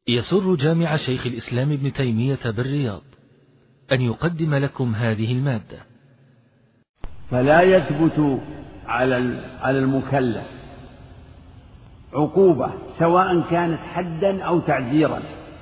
يسر جامع شيخ الإسلام ابن تيمية بالرياض أن يقدم لكم هذه المادة. فلا يثبت على المكلف عقوبة سواء كانت حدا أو تعزيرا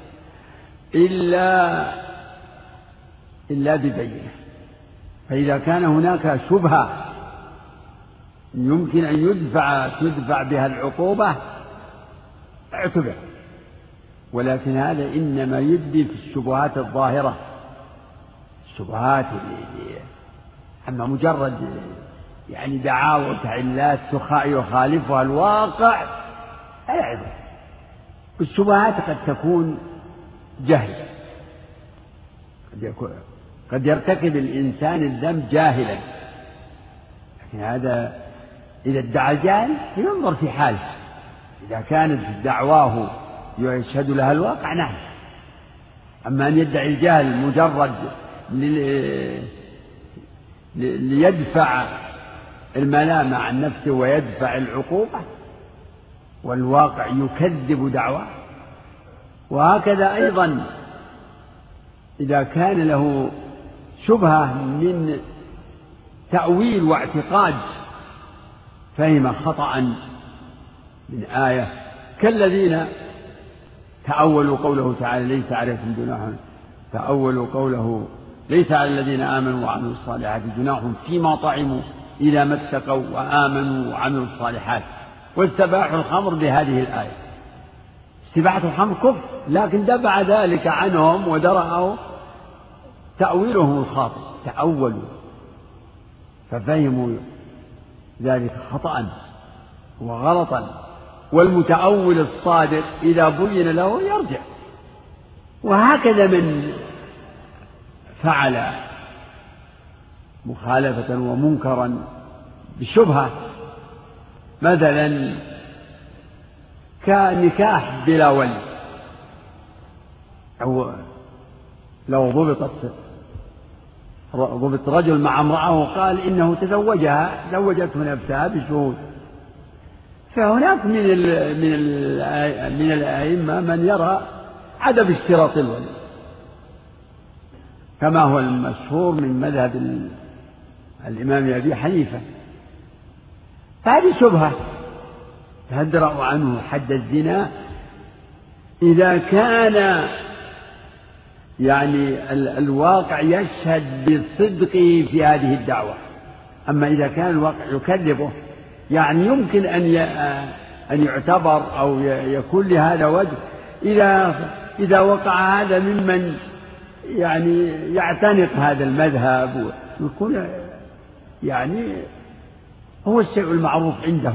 إلا ببينة. فإذا كان هناك شبهة يمكن أن تدفع بها العقوبة اعتبر، ولكن هذا إنما يبدي في الشبهات الظاهرة، الشبهات أما مجرد يعني دعاوى وتعلات يخالفها الواقع لا يعرف. الشبهات قد تكون جهل، قد يرتكب الإنسان الذنب جاهلا، لكن هذا إذا ادعى الجهل ينظر في حاله. إذا كانت دعواه يشهد لها الواقع نعم، أما أن يدعي الجهل مجرد ليدفع الملامة عن نفسه ويدفع العقوبة والواقع يكذب دعواه. وهكذا أيضا إذا كان له شبهة من تأويل واعتقاد فهم خطأ من آية كالذين تأولوا قوله تعالى ليس عليكم جناح، تأولوا قوله ليس على الذين آمنوا وعملوا الصالحات جناح فيما طعموا إذا ما اتقوا وآمنوا وعملوا الصالحات، واستباحوا الخمر بهذه الآية. استباحة الخمر كفر، لكن دفع ذلك عنهم ودرأوا تأويلهم الخاطئ، تأولوا ففهموا ذلك خطأ وغلطا. والمتأول الصادق إذا بين له يرجع. وهكذا من فعل مخالفة ومنكرا بشبهة، مثلا كنكاح بلا ولي، أو لو ضبط رجل مع امرأة وقال إنه زوجته نفسها بشهود، فهناك من الأئمة من يرى عدم اشتراط الولي كما هو المشهور من مذهب الإمام أبي حنيفة. فهذه شبهة تدرأ عنه حد الزنا إذا كان يعني الواقع يشهد بصدقه في هذه الدعوة. أما إذا كان الواقع يكذبه يعني يمكن أن يعتبر أو يكون لهذا وجه إذا وقع هذا ممن يعني يعتنق هذا المذهب ويكون يعني هو الشيء المعروف عنده.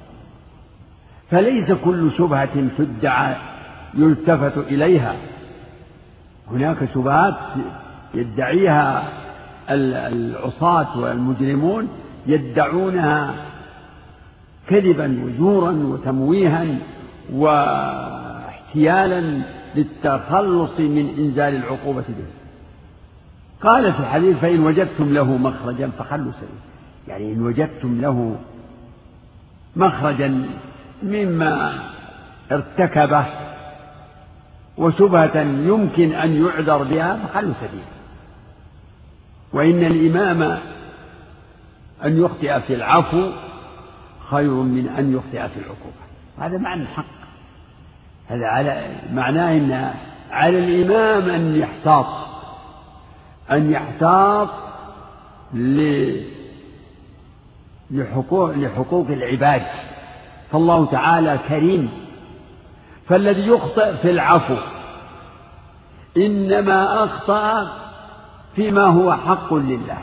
فليس كل شبهة تدعى يلتفت إليها، هناك شبهات يدعيها العصاة والمجرمون، يدعونها كذبا وزورا وتمويها واحتيالا للتخلص من إنزال العقوبة به. قال في الحديث فإن وجدتم له مخرجا فخلوا سبيله، يعني إن وجدتم له مخرجا مما ارتكبه وشبهة يمكن أن يعذر بها فخلوا سبيله. وإن الإمام أن يخطئ في العفو خير من أن يخطئ في العقوبة. هذا معنى الحق، هذا معناه أن على الإمام أن يحتاط لحقوق العباد، فالله تعالى كريم، فالذي يخطئ في العفو إنما أخطأ فيما هو حق لله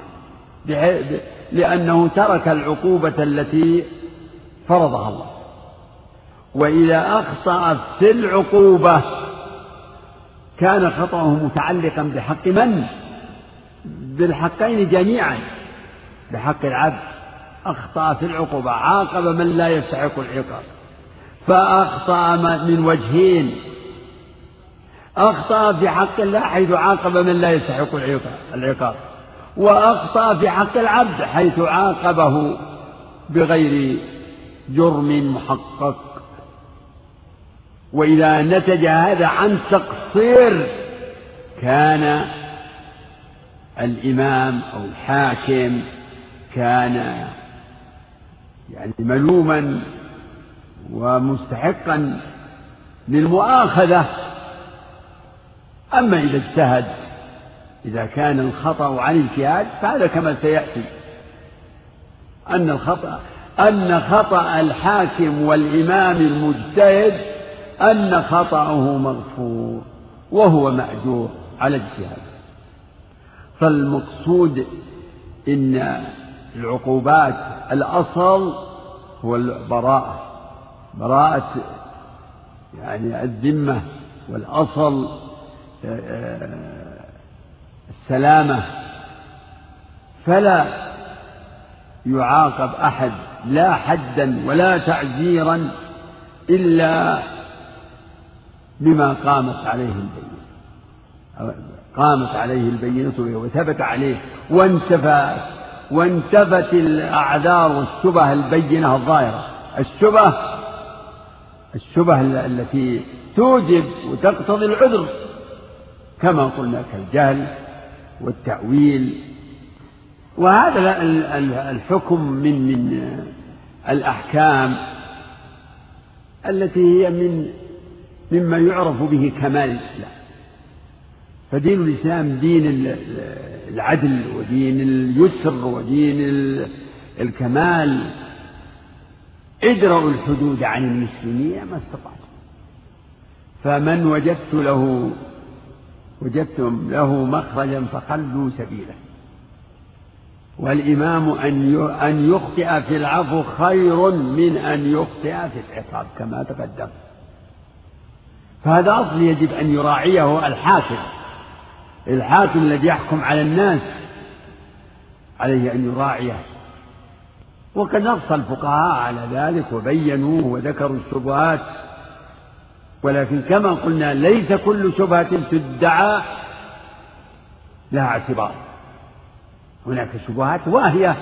لأنه ترك العقوبة التي فرضها الله. وإذا أخطأ في العقوبة كان خطأه متعلقا بحق من؟ بالحقين جميعا، بحق العبد. أخطأ في العقوبة عاقب من لا يستحق العقاب، فأخطأ من وجهين: أخطأ في حق الله حيث عاقب من لا يستحق العقاب، وأخطأ في حق العبد حيث عاقبه بغير جرم محقق. وإذا نتج هذا عن تقصير كان الإمام أو الحاكم كان يعني ملوما ومستحقا للمؤاخذة. أما إذا اجتهد، إذا كان الخطأ عن اجتهاد فهذا كما سيأتي أن خطأ الحاكم والإمام المجتهد أن خطأه مغفور وهو مأجور على اجتهاده. فالمقصود إن العقوبات الأصل هو براءة يعني الذمة، والأصل السلامة، فلا يعاقب أحد لا حدا ولا تعزيرا إلا بما قامت عليه البينة وثبت عليه وانتفت الأعذار والشبه البينة الظاهرة. الشبه التي توجب وتقتضي العذر كما قلنا كالجهل والتأويل. وهذا الحكم من الأحكام التي هي مما يعرف به كمال الإسلام. فدين الإسلام دين العدل ودين اليسر ودين الكمال. ادرأوا الحدود عن المسلمين ما استطعتم، فمن وجدتم له مخرجا فخلوا سبيله. والإمام أن يخطئ في العفو خير من أن يخطئ في العقاب كما تقدم. فهذا أصل يجب أن يراعيه الحاكم الذي يحكم على الناس، عليه أن يراعيه. وقد نص الفقهاء على ذلك وبينوه وذكروا الشبهات، ولكن كما قلنا ليس كل شبهة تدعى لها اعتبار. هناك شبهات واهية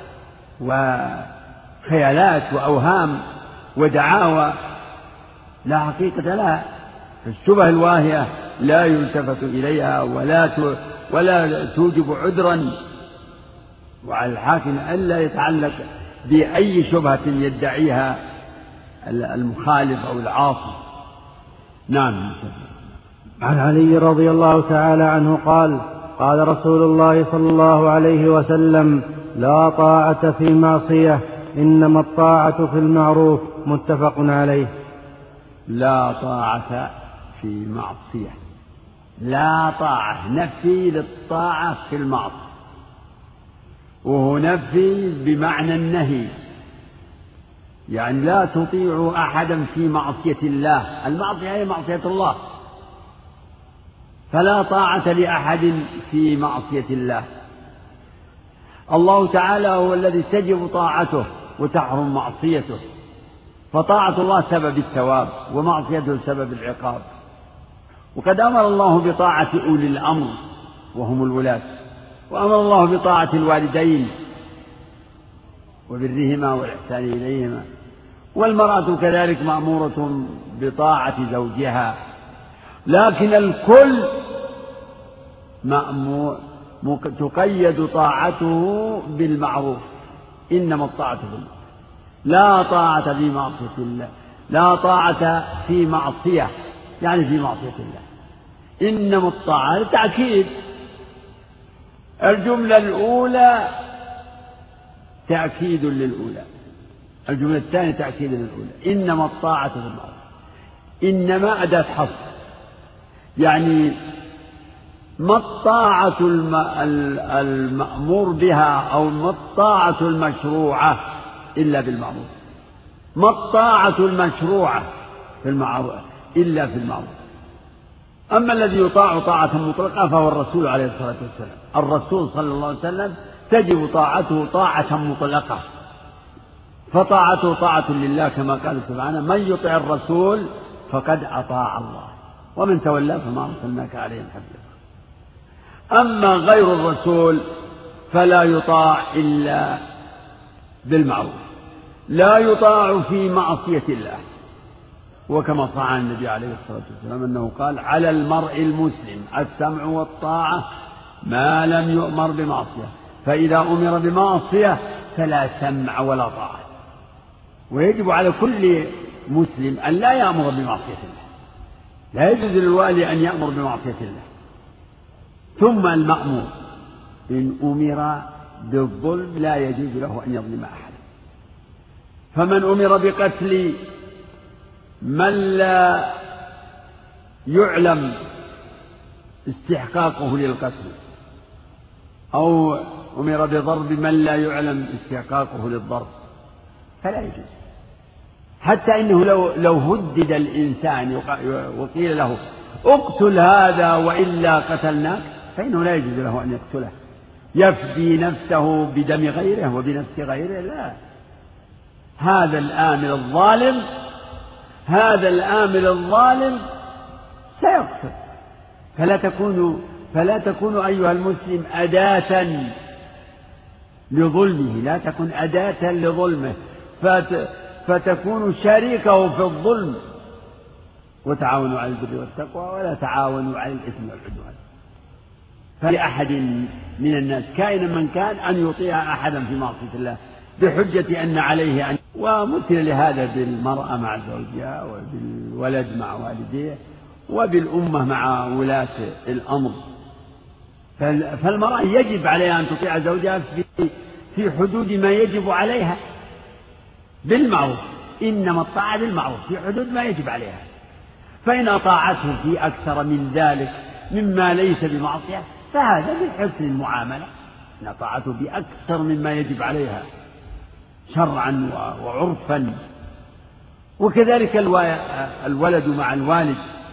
وخيالات وأوهام ودعاوى لا حقيقة لها. الشبه الواهية لا يلتفت إليها ولا توجب عذرا، وعلى الحاكم ألا يتعلق بأي شبهة يدعيها المخالف أو العاصي. نعم. عن علي رضي الله تعالى عنه قال: قال رسول الله صلى الله عليه وسلم: لا طاعة في معصية، إنما الطاعة في المعروف. متفق عليه. لا طاعة في معصية، لا طاعة نفي للطاعة في المعصية، وهو نفي بمعنى النهي، يعني لا تطيعوا أحدا في معصية الله. المعصية هي معصية الله، فلا طاعة لأحد في معصية الله. الله تعالى هو الذي تجب طاعته وتحرم معصيته، فطاعة الله سبب الثواب ومعصيته سبب العقاب. وقد أمر الله بطاعة أولي الأمر وهم الولاة، وأمر الله بطاعة الوالدين وبرهما والإحسان إليهما، والمرأة كذلك مأمورة بطاعة زوجها، لكن الكل تقيد طاعته بالمعروف. إنما الطاعة بالمعروف، لا طاعة في معصية الله، لا طاعة في معصية يعني في معصية الله. إنما الطاعة تأكيد. الجملة الأولى تأكيد للأولى، الجملة الثانية تأكيد للأولى. إنما الطاعة بالمعروف، إنما أداة حصر، يعني ما الطاعة المأمور بها أو ما الطاعة المشروعة إلا بالمعروف، ما الطاعة المشروعة في المعروف إلا في المعروف. أما الذي يطاع طاعة مطلقة فهو الرسول عليه الصلاة والسلام. الرسول صلى الله عليه وسلم تجب طاعته طاعة مطلقة، فطاعته طاعة لله كما قال سبحانه: من يطع الرسول فقد أطاع الله ومن تولى فما أرسلناك عليهم حفيظا. أما غير الرسول فلا يطاع إلا بالمعروف، لا يطاع في معصية الله، وكما صح عن النبي عليه الصلاة والسلام أنه قال: على المرء المسلم السمع والطاعة ما لم يؤمر بمعصية، فإذا أمر بمعصية فلا سمع ولا طاعة. ويجب على كل مسلم أن لا يأمر بمعصية الله، لا يجوز للوالي أن يأمر بمعصية الله. ثم المأمور إن أمر بالظلم لا يجوز له أن يظلم أحد. فمن أمر بقتل من لا يعلم استحقاقه للقتل، أو أمر بضرب من لا يعلم استحقاقه للضرب، فلا يجوز. حتى إنه لو هدد الإنسان وقيل له اقتل هذا وإلا قتلناك، فإنه لا يجوز له أن يقتله، يفدي نفسه بدم غيره وبنفس غيره، لا. هذا الآمر الظالم سيقتل. فلا تكون أيها المسلم أداة لظلمه، لا تكن أداة لظلمه فتكون شريكه في الظلم. وتعاونوا على البر والتقوى ولا تعاونوا على الإثم والعدوان. فلأحد من الناس كائنا من كان أن يطيع أحدا في معصية الله بحجة أن عليه ومثل لهذا بالمرأة مع زوجها، وبالولد مع والديه، وبالأمة مع ولاة الأمر. فالمرأة يجب عليها أن تطيع زوجها في حدود ما يجب عليها بالمعروف، إنما الطاعة بالمعروف في حدود ما يجب عليها. فإن أطاعته في أكثر من ذلك مما ليس بمعصية فهذا من حسن المعاملة، إن أطاعته بأكثر مما يجب عليها شرعا وعرفا. وكذلك الولد مع الوالد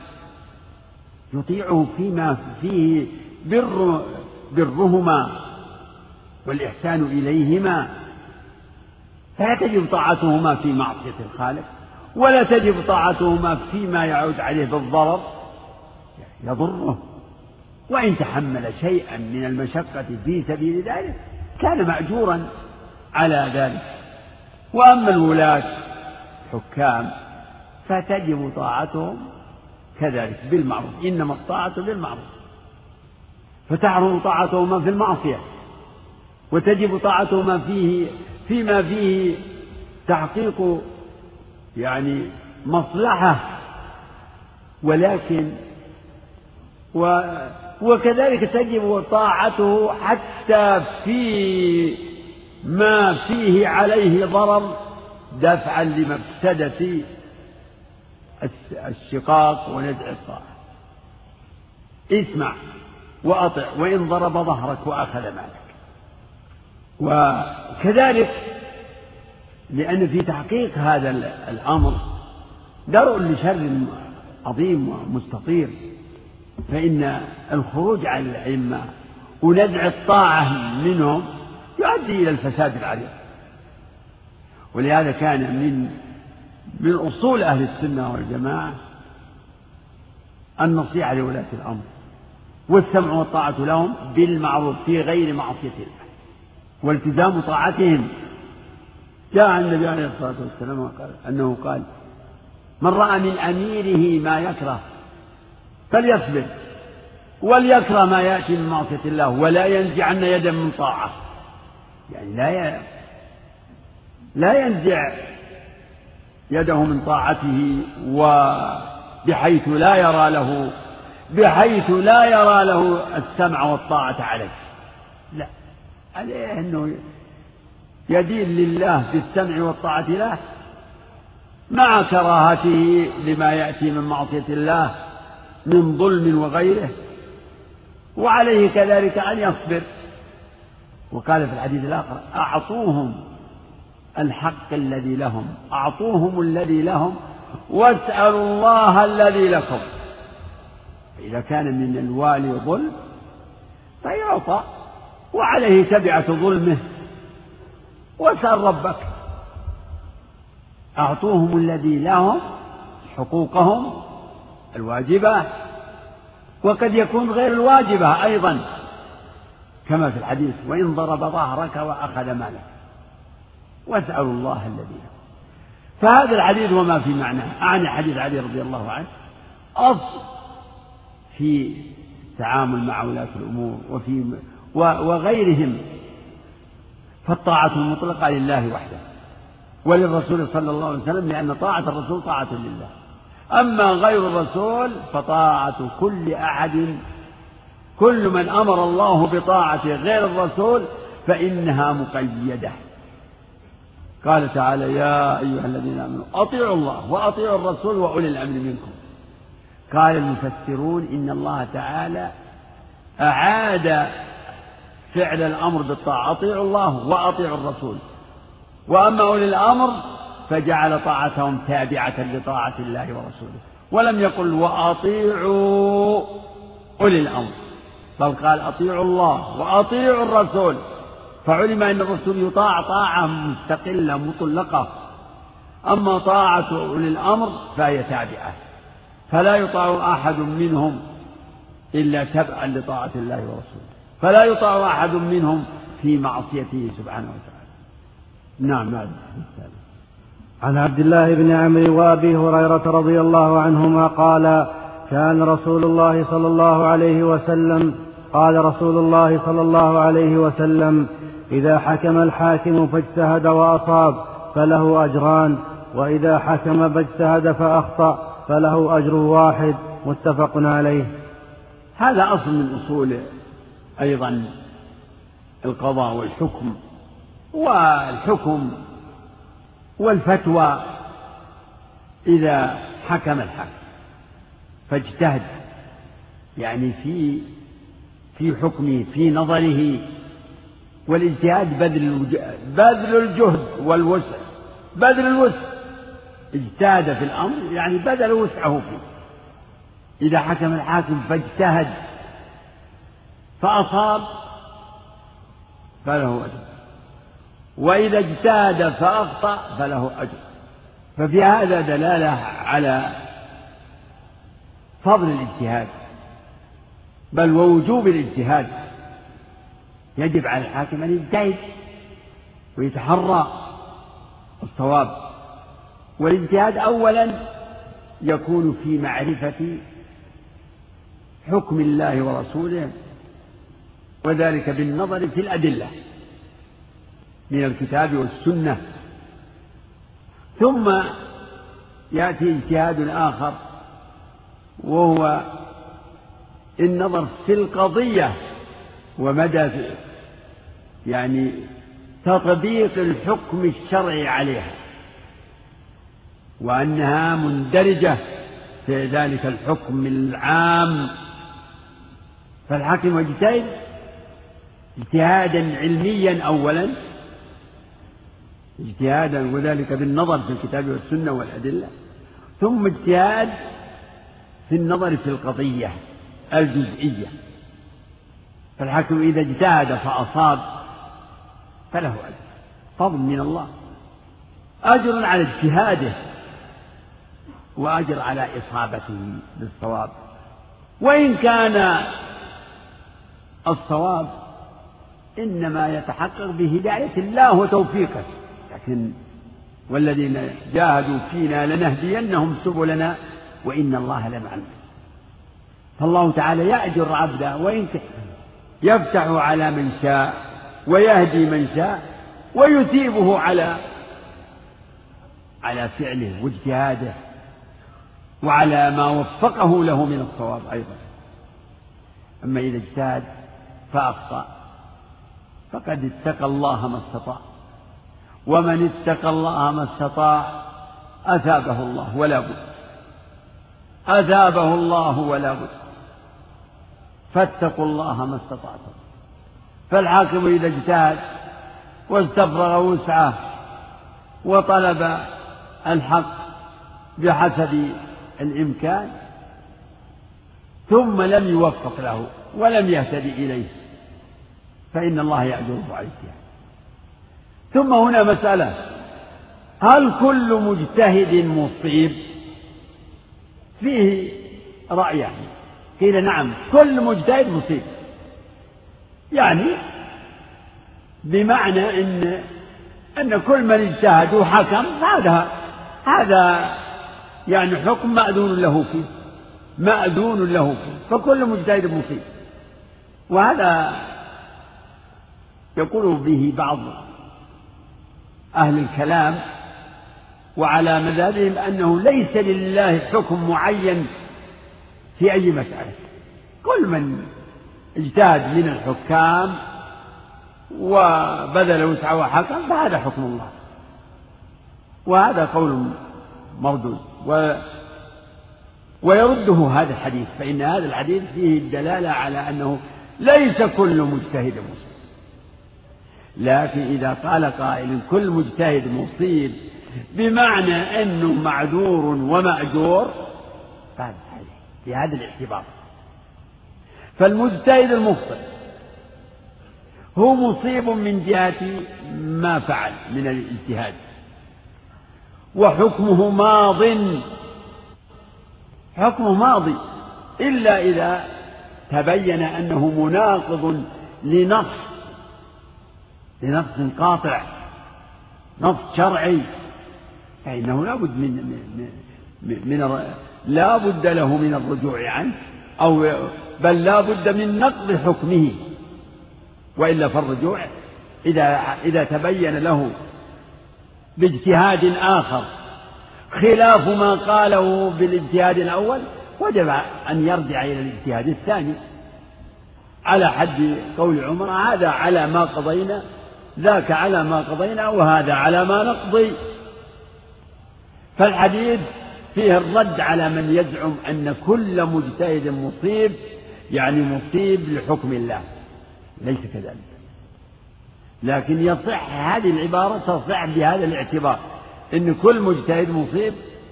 يطيعه فيما فيه برهما والإحسان إليهما، فلا تجب طاعتهما في معصية الخالق، ولا تجب طاعتهما فيما يعود عليه بالضرر يضره. وإن تحمل شيئا من المشقة في سبيل ذلك كان مأجورا على ذلك. وأما الولاة حكام فتجب طاعتهم كذلك بالمعروف، إنما الطاعة بالمعروف، فتحرم طاعتهما في المعصية، وتجب طاعتهما فيما فيه تحقيق مصلحة. ولكن وكذلك تجب طاعته حتى في ما فيه عليه ضرر دفعا لمفسدة الشقاق ونزع الطاعة. اسمع وأطع وإن ضرب ظهرك وأخذ مالك. وكذلك لأن في تحقيق هذا الأمر درء لشر عظيم ومستطير، فإن الخروج عن الأئمة ونزع الطاعة منهم يؤدي إلى الفساد العريض. ولهذا كان من أصول أهل السنة والجماعة النصيحة لولاة الأمر والسمع والطاعة لهم بالمعروف في غير معصية الله والتزام طاعتهم. جاء عن النبي عليه الصلاة والسلام أنه قال: من رأى من أميره ما يكره فليصبر وليكره ما يأتي من معصية الله ولا ينزعن يدا من طاعة. يعني لا ينزع يده من طاعته بحيث لا يرى له السمع والطاعة عليه، لا، عليه أنه يدين لله بالسمع والطاعة له مع كراهته لما يأتي من معصية الله من ظلم وغيره، وعليه كذلك أن يصبر. وقال في الحديث الآخر: أعطوهم الحق الذي لهم، أعطوهم الذي لهم واسألوا الله الذي لكم. فإذا كان من الوالي ظلم فيعطى وعليه تبعة ظلمه، واسأل ربك. أعطوهم الذي لهم حقوقهم الواجبة، وقد يكون غير الواجبة أيضا كما في الحديث: وإن ضرب ظهرك وأخذ مالك واسألوا الله الذي لكم. فهذا الحديث وما في معناه، أعني حديث علي رضي الله عنه، أصل في التعامل مع ولاة الأمور وغيرهم، فالطاعة المطلقة لله وحده وللرسول صلى الله عليه وسلم، لأن طاعة الرسول طاعة لله. أما غير الرسول فطاعة كل أحد، كل من أمر الله بطاعته غير الرسول فإنها مقيدة. قال تعالى: يا أيها الذين آمنوا أطيعوا الله وأطيعوا الرسول وأولي الأمر منكم. قال المفسرون إن الله تعالى أعاد فعل الأمر بالطاعة، أطيعوا الله وأطيعوا الرسول، وأما أولي الأمر فجعل طاعتهم تابعة لطاعة الله ورسوله، ولم يقل وأطيعوا أولي الأمر، بل قال أطيعوا الله وأطيعوا الرسول، فعلم أن الرسول يطاع طاعة مستقلة مطلقة، أما طاعة أولي الأمر فهي تابعة، فلا يطاع أحد منهم إلا تبعا لطاعة الله ورسوله، فلا يطاع أحد منهم في معصيته سبحانه وتعالى. نعم. عن عبد الله بن عمرو وأبي هريرة رضي الله عنهما قال: كان رسول الله صلى الله عليه وسلم قال رسول الله صلى الله عليه وسلم: إذا حكم الحاكم فاجتهد وأصاب فله أجران، وإذا حكم فاجتهد فأخطأ فله أجر واحد. متفق عليه. هذا أصل من أصول أيضا القضاء والحكم، والحكم والفتوى. إذا حكم الحاكم فاجتهد، يعني في حكمه، في نظره، والاجتهاد بذل الجهد والوسع، بذل الوسع، اجتهد في الأمر يعني بذل وسعه فيه. إذا حكم الحاكم فاجتهد فأصاب فله أجر، وإذا اجتهد فأخطأ فله أجر. ففي هذا دلالة على فضل الاجتهاد، بل ووجوب الاجتهاد. يجب على الحاكم أن يجتهد ويتحرى الصواب، والاجتهاد أولا يكون في معرفة حكم الله ورسوله، وذلك بالنظر في الأدلة من الكتاب والسنة. ثم يأتي اجتهاد آخر وهو النظر في القضية ومدى يعني تطبيق الحكم الشرعي عليها، وأنها مندرجة في ذلك الحكم العام. فالحاكم يجتهد اجتهادا علميا أولا، اجتهادا وذلك بالنظر في الكتاب والسنة والأدلة، ثم اجتهاد في النظر في القضية الجزئية. فالحاكم إذا اجتهد فأصاب فله أجر، فضل من الله، أجر على اجتهاده وأجر على إصابته بالصواب. وإن كان الصواب إنما يتحقق بهداية الله وتوفيقه، لكن والذين جاهدوا فينا لنهدينهم سبلنا وإن الله لمع المحسنين. فالله تعالى يأجر عبده، وإن يفتح على من شاء ويهدي من شاء، ويثيبه على فعله واجتهاده وعلى ما وفقه له من الصواب أيضا. أما إذا اجتهد فأخطأ فقد اتقى الله ما استطاع، ومن اتقى الله ما استطاع أثابه الله ولا بد، أثابه الله ولا بد. فاتقوا الله ما استطعتم. فالحاكم إذا اجتهد واستفرغ وسعه وطلب الحق بحسب الإمكان ثم لم يوفق له ولم يهتدي إليه فإن الله يأجره على الاجتهاد. ثم هنا مسألة: هل كل مجتهد مصيب؟ فيه رأيان. قيل نعم، كل مجتهد مصيب، يعني بمعنى أن كل من اجتهد وحكم هذا يعني حكم مأذون له فيه، مأذون له فيه، فكل مجتهد مصيب. وهذا يقول به بعض أهل الكلام وعلى مذهبهم أنه ليس لله حكم معين في أي مسألة، كل من اجتهد من الحكام وبذل وسعه وحكم فهذا حكم الله، وهذا قول مردود. ويرده هذا الحديث، فإن هذا الحديث فيه الدلالة على أنه ليس كل مجتهد مصيب. لكن إذا قال قائل كل مجتهد مصيب بمعنى أنه معذور ومأجور فهذا صحيح في هذا الاعتبار. فالمجتهد المخطئ هو مصيب من جهة ما فعل من الاجتهاد، وحكمه ماضي إلا إذا تبين أنه مناقض لنص قاطع، نص شرعي، فإنه لا بد له من الرجوع عنه، بل لا بد من نقض حكمه، وإلا فالرجوع إذا تبين له باجتهاد آخر خلاف ما قاله بالاجتهاد الأول وجب أن يرجع إلى الاجتهاد الثاني، على حد قول عمر: هذا على ما قضينا، ذاك على ما قضينا، وهذا على ما نقضي. فالحديث فيه الرد على من يزعم أن كل مجتهد مصيب، يعني مصيب لحكم الله، ليس كذلك. لكن يصح هذه العبارة تصح بهذا الاعتبار، إن كل مجتهد مصيب،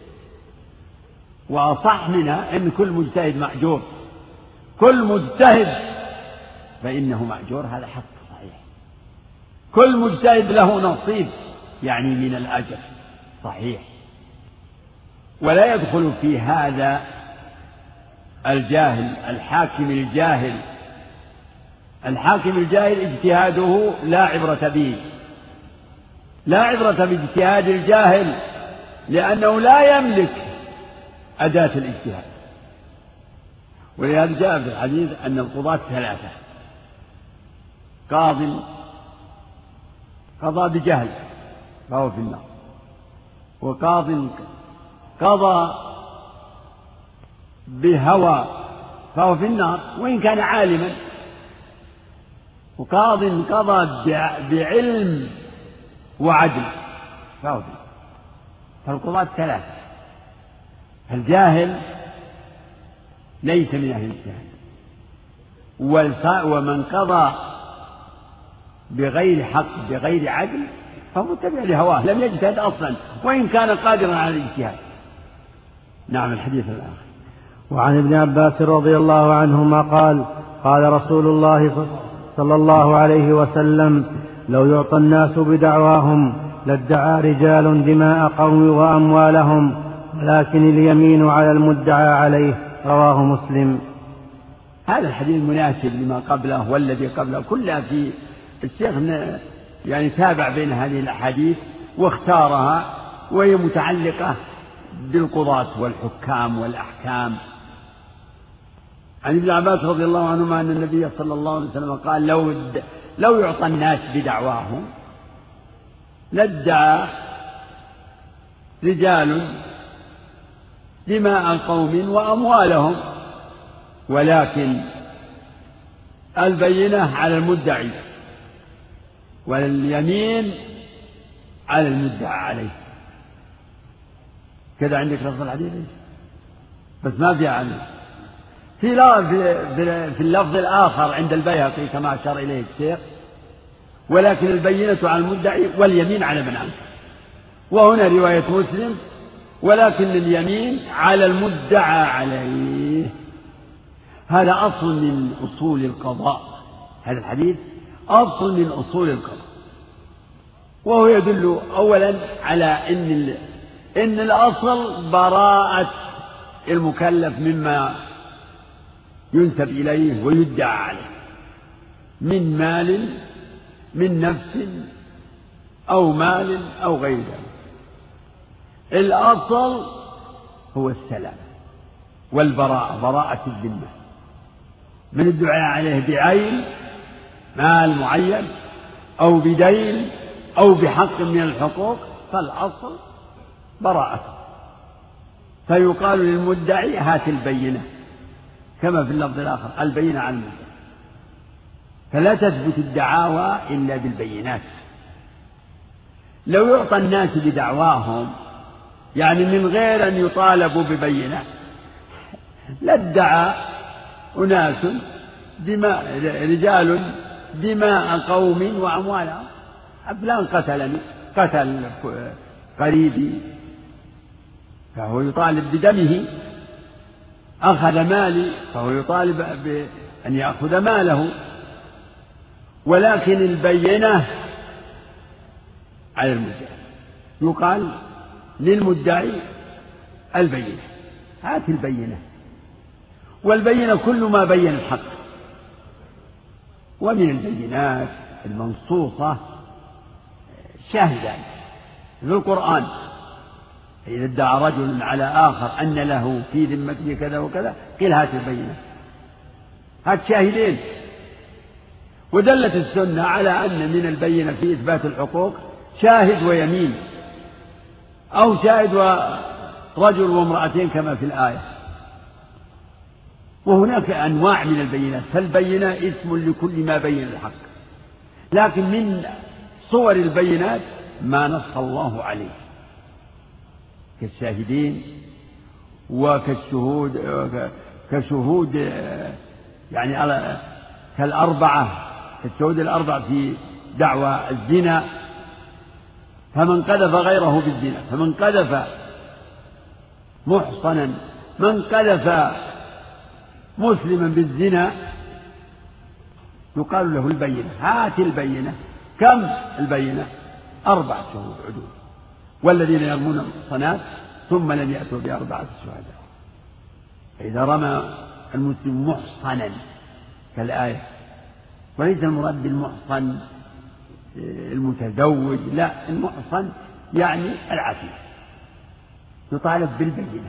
وأصح منها إن كل مجتهد مأجور. كل مجتهد فإنه مأجور، هذا حق صحيح. كل مجتهد له نصيب يعني من الأجر، صحيح. ولا يدخل في هذا الجاهل، الحاكم الجاهل اجتهاده لا عبرة به، لا عبرة باجتهاد الجاهل، لأنه لا يملك أداة الاجتهاد. ولهذا جاء في الحديث أن القضاة ثلاثة: قاض قضى بجهل فهو في النار، وقاض قضى بهوى فهو في النار وإن كان عالما، وقاض قضى بعلم وعدل فهو في النار. فالقضاة ثلاثة: الجاهل ليس من أهل الاجتهاد، ومن قضى بغير حق بغير عدل فهو متبع لهواه، لم يجتهد أصلا وإن كان قادرا على الاجتهاد. نعم. الحديث الآخر. وعن ابن عباس رضي الله عنهما قال: قال رسول الله صلى الله عليه وسلم: لو يعطى الناس بدعواهم لادعى رجال دماء قوم وأموالهم، ولكن اليمين على المدعى عليه. رواه مسلم. هذا الحديث مناسب لما قبله والذي قبله كلها. في الشيخ يعني تابع بين هذه الأحاديث واختارها، وهي متعلقة بالقضاة والحكام والأحكام. عن ابن عباس رضي الله عنهما أن النبي صلى الله عليه وسلم قال: لو يعطى الناس بدعواهم لادعى رجال دماء قوم وأموالهم، ولكن البينة على المدعي واليمين على المدعى عليه. كذا عندك لفظ الحديث بس ما في عنه. في اللفظ الآخر عند البيهقي كما أشار إليه الشيخ: ولكن البينة على المدعي واليمين على من أنكر. وهنا رواية مسلم: ولكن اليمين على المدعى عليه. هذا أصل من أصول القضاء، هذا الحديث أصل من أصول القضاء، وهو يدل أولا على إن الأصل براءة المكلف مما ينسب إليه ويدعى عليه من مال، من نفس أو مال أو غير ذلك. الأصل هو السلام والبراءة، براءة الذمة من الدعاء عليه بعين مال معين أو بدين أو بحق من الحقوق، فالأصل براءة. فيقال للمدعي هات البينة، كما في اللفظ الآخر البينة على المدعي. فلا تثبت الدعاوى إلا بالبينات. لو يعطى الناس بدعواهم يعني من غير أن يطالبوا ببينة لادعى أناس رجال دماء قوم وأموالهم، فلان قتلني، قتل قريبي، فهو يطالب بدمه، أخذ مالي فهو يطالب بأن يأخذ ماله. ولكن البينة على المدعي، يقال للمدعي البينة، هات البينة. والبينة كل ما بين الحق. ومن البينات المنصوصة شاهدان في القرآن، إذا ادعى رجل على آخر أن له في ذمته كذا وكذا قيل هات البينة، هات شاهدين. ودلت السنة على أن من البينة في إثبات الحقوق شاهد ويمين، أو شاهد ورجل وامرأتين كما في الآية. وهناك أنواع من البينات، فالبينة اسم لكل ما بين الحق. لكن من صور البينات ما نص الله عليه كالشاهدين كشهود يعني كالأربعة، كالشهود الأربعة في دعوى الزنا. فمن قذف غيره بالزنا، فمن قذف محصنا، من قذف مسلما بالزنا يقال له البينة، هات البينة. كم البينة؟ 4 شهود عدول. والذين يرمون المحصنات ثم لم يأتوا ب4 شهداء. فإذا رمى المسلم محصنا كالآية، وليس المراد بالمحصن المتزوج، لا، المحصن يعني العفيف، يطالب بالبينة.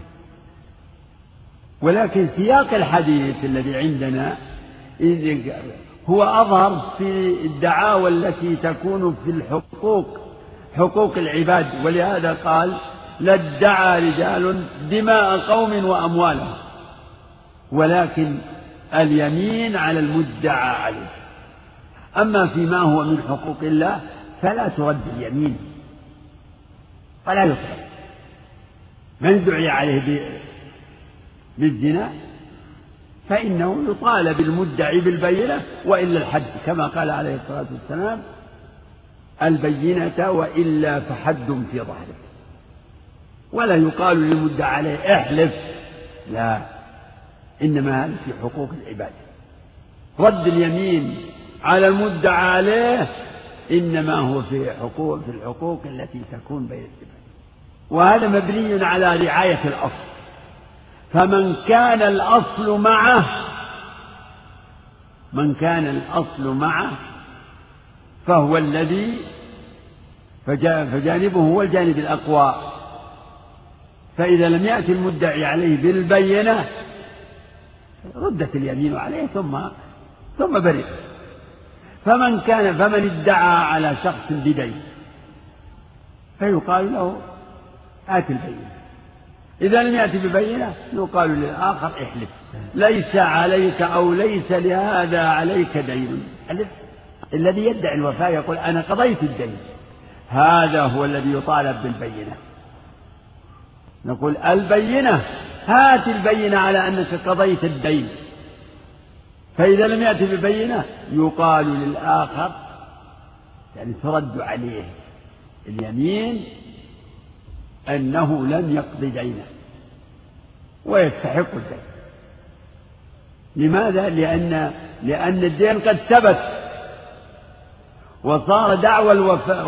ولكن سياق الحديث الذي عندنا هو أظهر في الدعاوى التي تكون في الحقوق، حقوق العباد. ولهذا قال لادعى رجال دماء قوم وأموالهم، ولكن اليمين على المدعى عليه. أما فيما هو من حقوق الله فلا ترد اليمين ولا يطلب. من دعي عليه بالزنا فإنه يطالب المدعي بالبينة وإلا الحد، كما قال عليه الصلاة والسلام البينة وإلا فحد في ظهرك. ولا يقال للمدعى عليه احلف، لا، إنما هذا في حقوق العباد. رد اليمين على المدعى عليه إنما هو في الحقوق التي تكون بين العباد، وهذا مبني على رعاية الأصل. فمن كان الأصل معه فهو الذي فجانبه هو الجانب الأقوى. فإذا لم يأتي المدعي عليه بالبينة ردت اليمين عليه ثم برئ. فمن ادعى على شخص بدين فيقال له آت البينة. إذا لم يأتي ببينة يقال للآخر احلف، ليس عليك أو ليس لهذا عليك دين. الذي يدعي الوفاء يقول أنا قضيت الدين، هذا هو الذي يطالب بالبينة. نقول البينة، هات البينة على أنك قضيت الدين. فإذا لم يأتي ببينة يقال للآخر يعني ترد عليه اليمين أنه لم يقض دينه ويستحق الدين. لماذا؟ لأن الدين قد ثبت وصار دعوى الوفاء،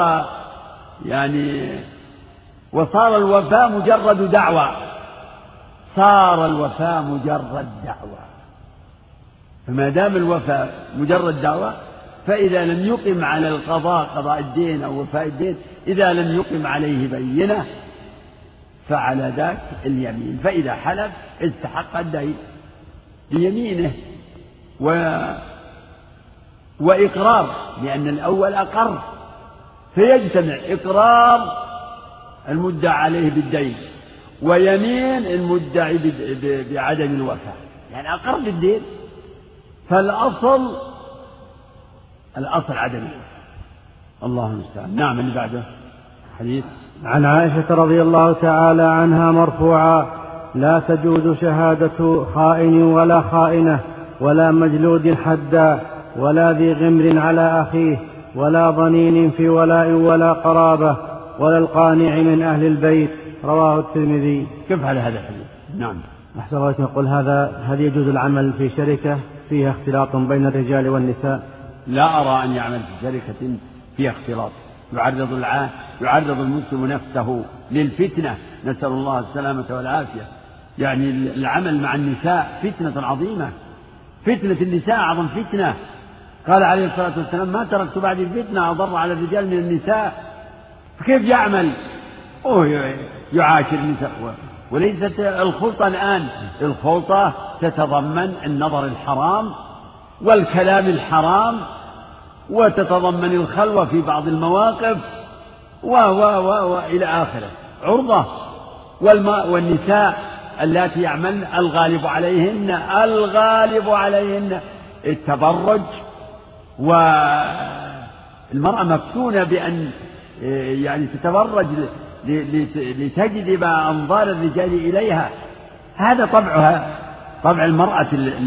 وصار الوفاء مجرد دعوى، صار الوفاء مجرد دعوى. فما دام الوفاء مجرد دعوى فإذا لم يقم على القضاء، قضاء الدين أو وفاء الدين، إذا لم يقم عليه بينة فعلى ذاك اليمين، فإذا حلف استحق الدين بيمينه وإقرار، لأن الأول أقر، فيجتمع إقرار المدعى عليه بالدين ويمين المدعي بعدم الوفاء، يعني أقر بالدين، فالأصل عدم الوفاء. الله المستعان. نعم. اللي بعده حديث عن عائشة رضي الله تعالى عنها مرفوعا: لا تجوز شهادة خائن ولا خائنة ولا مجلود حدا ولا ذي غمر على أخيه ولا ضنين في ولاء ولا قرابة ولا القانع من أهل البيت. رواه الترمذي. كيف على هذا الحديث؟ نعم. أحسن الله يقول هل يجوز العمل في شركة فيها اختلاط بين الرجال والنساء؟ لا أرى أن يعمل في شركة فيها اختلاط، يعرض المسلم نفسه للفتنة، نسأل الله السلامة والعافية. يعني العمل مع النساء فتنة عظيمة، فتنة النساء أعظم فتنة. قال عليه الصلاة والسلام: ما تركت بعد الفتنة أضر على الرجال من النساء. فكيف يعمل يعاشر النساء؟ وليست الخلطة الآن، الخلطة تتضمن النظر الحرام والكلام الحرام، وتتضمن الخلوة في بعض المواقف وإلى آخره، عرضة. والنساء اللاتي يعملن الغالب عليهن التبرج، والمرأة مفتونة بأن يعني تتبرج لتجذب أنظار الرجال إليها. هذا طبعها، طبع المرأة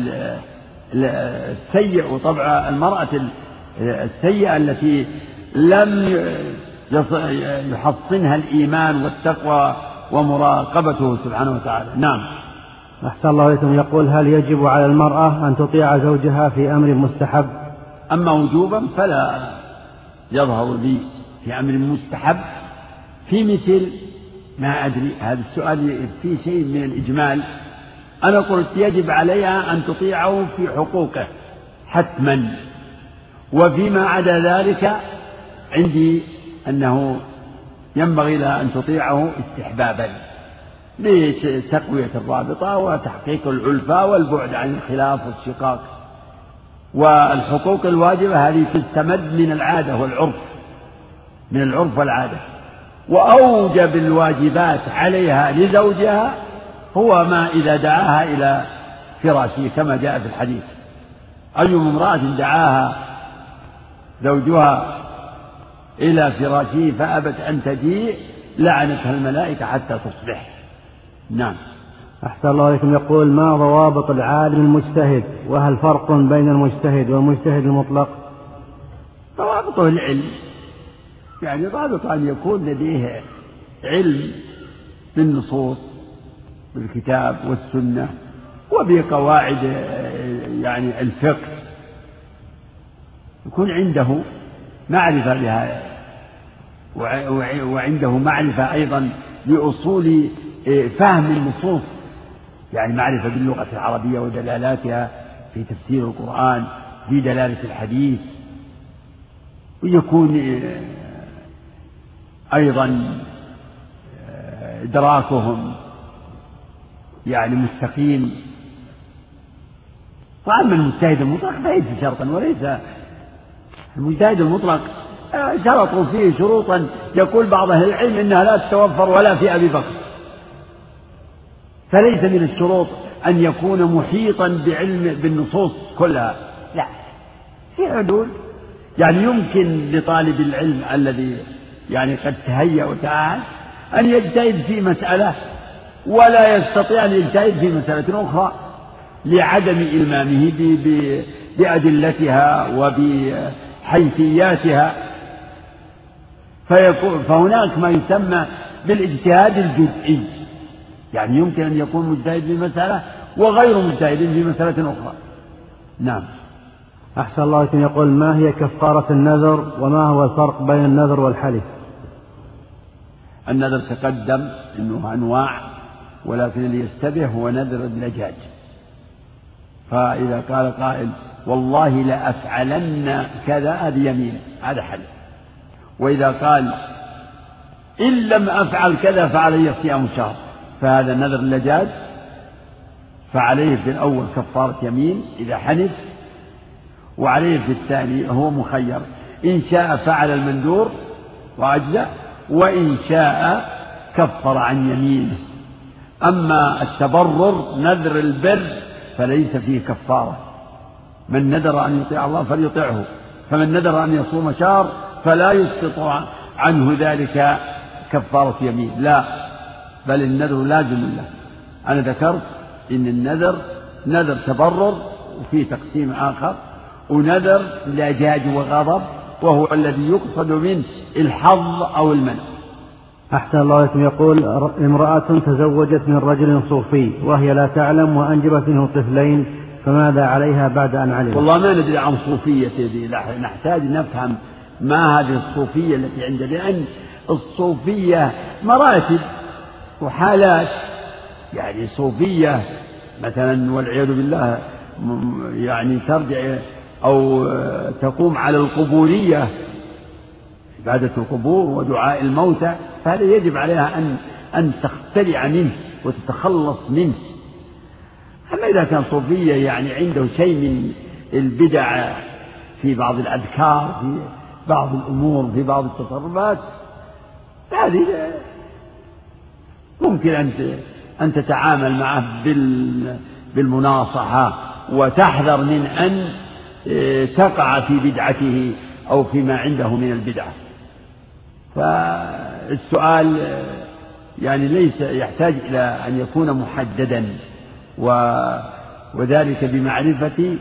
السيء، وطبع المرأة السيئة التي لم يحصنها الإيمان والتقوى ومراقبته سبحانه وتعالى. نعم. أحسن الله إليكم. يقول: هل يجب على المرأة أن تطيع زوجها في أمر مستحب؟ أما وجوبا فلا يظهر لي. في أمر مستحب في مثل ما أدري، هذا السؤال فيه شيء من الإجمال. أنا قلت يجب عليها أن تطيعه في حقوقه حتما، وفيما عدا ذلك عندي أنه ينبغي لها أن تطيعه استحبابا لتقوية الرابطة وتحقيق الألفة والبعد عن الخلاف والشقاق. والحقوق الواجبة هذه تستمد من العادة والعرف، من العرف والعادة. وأوجب الواجبات عليها لزوجها هو ما إذا دعاها إلى فراشه، كما جاء في الحديث: أي امرأة دعاها زوجها إلى فراشه فأبت أن تجيء لعنتها الملائكة حتى تصبح. نعم. أحسن الله إليكم. يقول: ما ضوابط العالم المجتهد؟ وهل فرق بين المجتهد والمجتهد المطلق؟ ضوابطه العلم، يعني ضابط أن يكون لديه علم بالنصوص بالكتاب والسنة وبقواعد يعني الفقه، يكون عنده معرفة بها، وعنده معرفة أيضا بأصول فهم النصوص، يعني معرفة باللغة العربية ودلالاتها في تفسير القرآن، في دلالة الحديث، ويكون أيضا إدراكهم يعني مستقيم. وأما المجتهد المطلق فليس شرطا، وليس المجتهد المطلق شرطوا فيه شروطا يقول بعض أهل العلم إنها لا تتوفر ولا في أبي بكر، فليس من الشروط أن يكون محيطا بعلم بالنصوص كلها، لا، في حدود. يعني يمكن لطالب العلم الذي يعني قد تهيأ وتعاهد أن يجتهد في مسألة ولا يستطيع أن يجتهد في مسألة أخرى لعدم إلمامه بأدلتها وبحيثياتها، فهناك ما يسمى بالاجتهاد الجزئي، يعني يمكن أن يكون مجتهد في مسألة وغير مجتهد في مسألة أخرى. نعم. أحسن الله إليكم. يقول: ما هي كفارة النذر وما هو الفرق بين النذر والحلف؟ النذر تقدم إنه أنواع، ولكن اللي يشتبه هو نذر الدجاج. فإذا قال قائل والله لأفعلن كذا هذه يمين، هذا حلف. وإذا قال إن لم أفعل كذا فعلي صيام شهر، فهذا النذر لا جاز، فعليه في الأول كفارة يمين إذا حنث، وعليه في الثاني هو مخير، إن شاء فعل المندور وأجزأ، وإن شاء كفر عن يمينه. أما التبرر نذر البر فليس فيه كفارة، من نذر أن يطيع الله فليطيعه، فمن نذر أن يصوم شهر فلا يسقط عنه ذلك كفارة يمين، لا، بل النذر لازم له. أنا ذكرت إن النذر نذر تبرر وفيه تقسيم آخر، ونذر لجاج وغضب وهو الذي يقصد منه الحظ أو المنع. أحسن الله إليكم. يقول: امرأة تزوجت من رجل صوفي وهي لا تعلم وأنجبت منه طفلين، فماذا عليها بعد أن علمت؟ والله ما ندري عن صوفية دي، نحتاج نفهم ما هذه الصوفية التي عندنا، لأن الصوفية مراتب وحالات. يعني صوفية مثلا والعياذ بالله يعني ترجع أو تقوم على القبورية، عبادة القبور ودعاء الموتى، فهذا يجب عليها أن تختلع منه وتتخلص منه. أما إذا كان صوفية يعني عنده شيء من البدع في بعض الأذكار، في بعض الأمور، في بعض التصرفات، هذه ممكن أن تتعامل معه بالمناصحة، وتحذر من أن تقع في بدعته أو فيما عنده من البدعة. فالسؤال يعني ليس يحتاج إلى أن يكون محددا، وذلك بمعرفة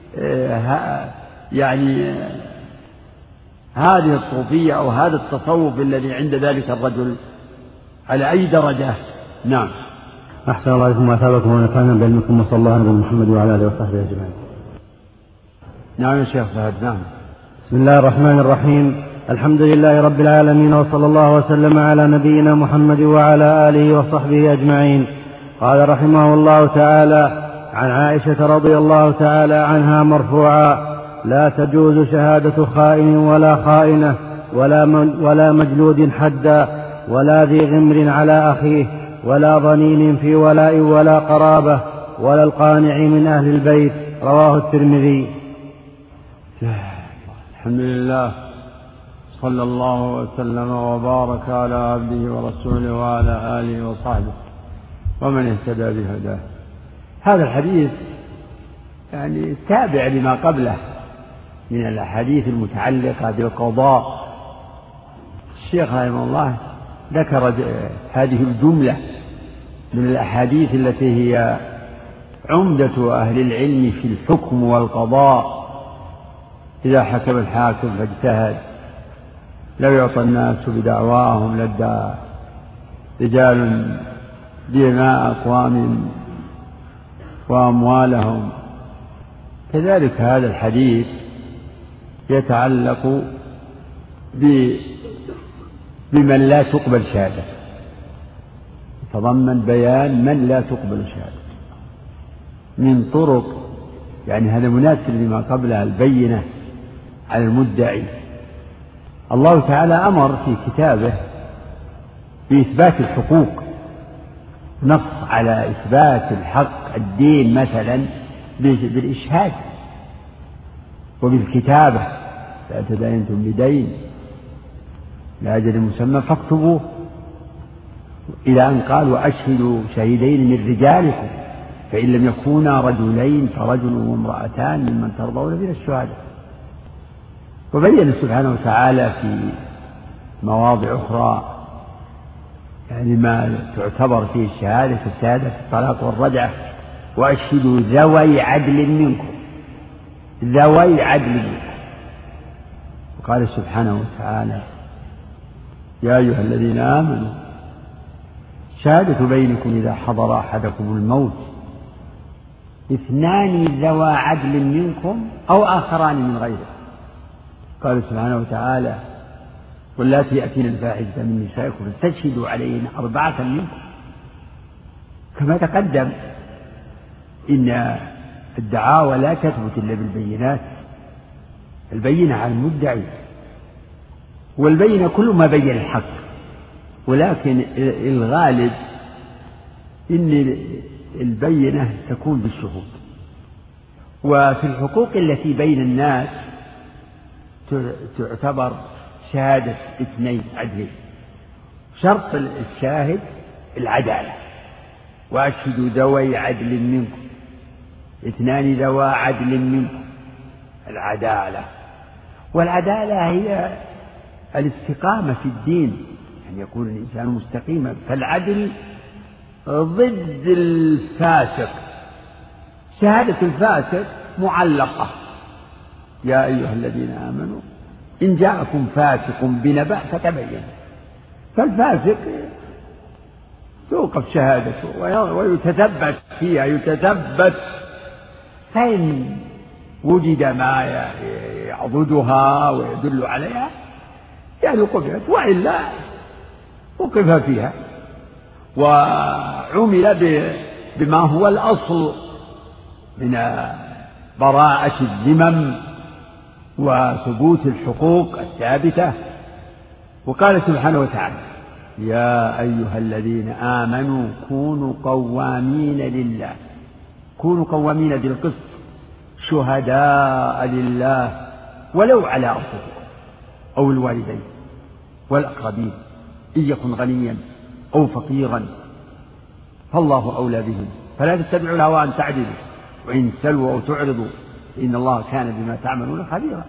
يعني هذه الصوفية أو هذا التصوف الذي عند ذلك الرجل على أي درجة. نعم. أحسن الله إليكم وأثابكم ونفعنا بعلمكم، وصلى الله على محمد وعلى آله وصحبه أجمعين. نعم يا شيخ فهد. نعم. بسم الله الرحمن الرحيم. الحمد لله رب العالمين، وصلى الله وسلم على نبينا محمد وعلى آله وصحبه أجمعين. قال رحمه الله تعالى: عن عائشة رضي الله تعالى عنها مرفوعا: لا تجوز شهادة خائن ولا خائنة ولا مجلود حدا ولا ذي غمر على أخيه ولا ضنين في ولاء ولا قرابة ولا القانع من أهل البيت. رواه الترمذي. الحمد لله، صلى الله وسلم وبارك على عبده ورسوله وعلى آله وصحبه ومن اهتدى بهداه. هذا الحديث يعني تابع لما قبله من الأحاديث المتعلقة بالقضاء. الشيخ رحمه الله ذكر هذه الجملة من الأحاديث التي هي عمدة أهل العلم في الحكم والقضاء. إذا حكم الحاكم فاجتهد لو يعطى الناس بدعواهم لادعى رجال دماء أقوام وأموالهم. كذلك هذا الحديث يتعلق بمن لا تقبل شهادته، يتضمن بيان من لا تقبل شهادته من طرق، يعني هذا مناسب لما قبلها، البينة على المدعي. الله تعالى أمر في كتابه بإثبات الحقوق، نص على إثبات الحق، الدين مثلا بالإشهاد وبالكتابة: لا تداينتم بدين لأجل مسمى فاكتبوه، إلى أن قال: وأشهدوا شهيدين من رجالكم فإن لم يكونا رجلين فرجل وامرأتان ممن ترضون من الشهداء. وبين سبحانه وتعالى في مواضع أخرى يعني ما تعتبر فيه الشهادة، في الشهادة في الطلاق والرجعة: وأشهدوا ذوي عدل منكم، ذوي عدل منكم. وقال سبحانه وتعالى: يا أيها الذين آمنوا شهادة بينكم إذا حضر أحدكم الموت اثنان ذوى عدل منكم أو آخران من غيره. قال سبحانه وتعالى: واللاتي يأتين الفاحشة من نسائكم فاستشهدوا عليهن 4 منكم. كما تقدم إن الدعاوى لا تثبت إلا بالبينات، البينة على المدعي، والبينة كل ما بين الحق، ولكن الغالب إن البينة تكون بالشهود. وفي الحقوق التي بين الناس تعتبر شهادة اثنين عدلين. شرط الشاهد العدالة، وأشهدوا ذوي عدل منكم، اثنان ذوى عدل منكم، العدالة. والعدالة هي الاستقامة في الدين، أن يكون الإنسان مستقيما. فالعدل ضد الفاسق. شهادة الفاسق معلقة: يا أيها الذين آمنوا إن جاءكم فاسق بنبأ فتبينوا. فالفاسق توقف شهادته ويتثبت فيها، يتثبت، فإن وجد ما يعضدها ويدل عليها يعني قبلت، وإلا وقف فيها وعمل بما هو الأصل من براءة الذمم وثبوت الحقوق الثابتة. وقال سبحانه وتعالى: يا أيها الذين آمنوا كونوا قوامين لله، كونوا قوامين بالقسط شهداء لله ولو على أنفسكم أو الوالدين والأقربين إن يكن غنيا أو فقيرا فالله أولى بهم فلا تتبعوا الهوى أن تعدلوا وإن تلووا أو تعرضوا إن الله كان بما تعملون خبيرا.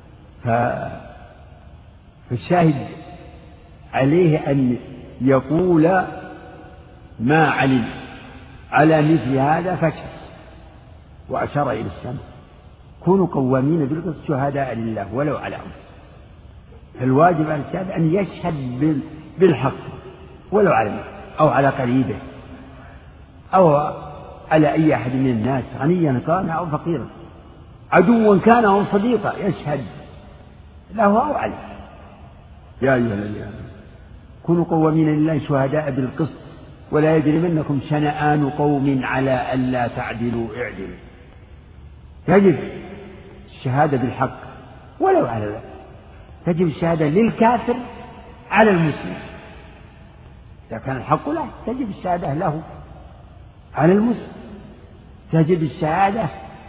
فالشاهد عليه أن يقول ما علم على مثل هذا فشل. وأشار إلى الشمس: كونوا قوامين بالقسط شهداء لله ولو على أنفسهم. فالواجب على الشاهد أن يشهد بالحق ولو على نفسه أو على قريبه أو على أي أحد من الناس، غنيا كان أو فقيرا، عدوا كان أو صديقا، يشهد له أو عليه. يا أيها الذين آمنوا كونوا قوامين لله شهداء بالقسط ولا يجرمنكم شنآن قوم على ألا تعدلوا اعدلوا. يجب الشهادة بالحق ولو على ذلك. تجب الشهادة للكافر على المسلم. إذا كان الحق له تجب الشهادة له على المسلم. تجب الشهادة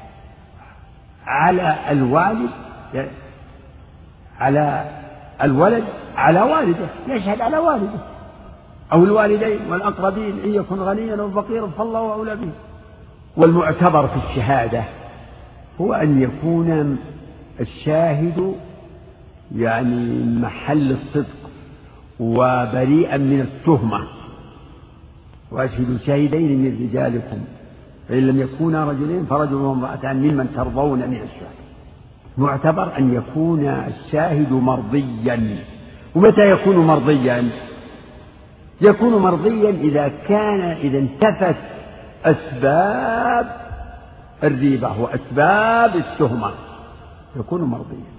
على الوالد، على الولد على والده، يشهد على والده أو الوالدين والأقربين إن يكن غنيا أو فقيرا فالله أولى به. والمعتبر في الشهادة هو أن يكون الشاهد يعني محل الصدق وبريئا من التهمة. وأشهدوا شاهدين من رجالكم فإن لم يكونا رجلين فرجل وامرأتان ممن ترضون من الشهداء. معتبر أن يكون الشاهد مرضيا. ومتى يكون مرضيا؟ يكون مرضيا إذا انتفت أسباب الريبة وأسباب التهمة يكون مرضيا،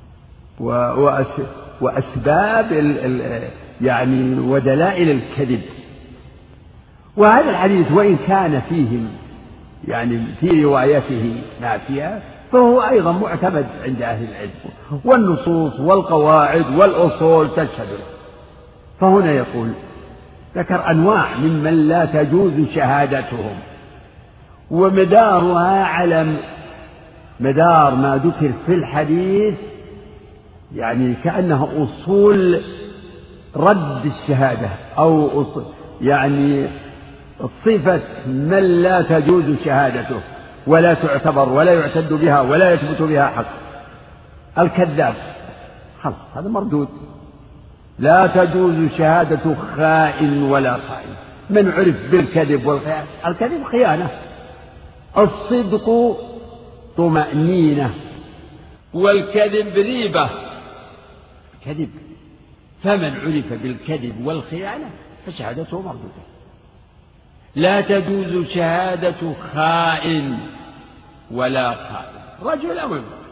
وأسباب يعني ودلائل الكذب. وهذا الحديث وإن كان فيه يعني في روايته نافية فهو أيضا معتمد عند أهل العلم، والنصوص والقواعد والأصول تشهد له. فهنا يقول ذكر أنواع ممن لا تجوز شهادتهم، ومدارها على مدار ما ذكر في الحديث، يعني كأنها أصول رد الشهادة أو يعني صفة من لا تجوز شهادته ولا تعتبر ولا يعتد بها ولا يثبت بها حق. الكذاب خلاص هذا مردود. لا تجوز شهادة خائن ولا خائن. من عرف بالكذب والخيانة، الكذب خيانة، الصدق طمأنينة، والكذب ريبة كذب. فمن عرف بالكذب والخيانة فشهادته مردودة. لا تجوز شهادة خائن ولا خائن، رجل أو امرأة.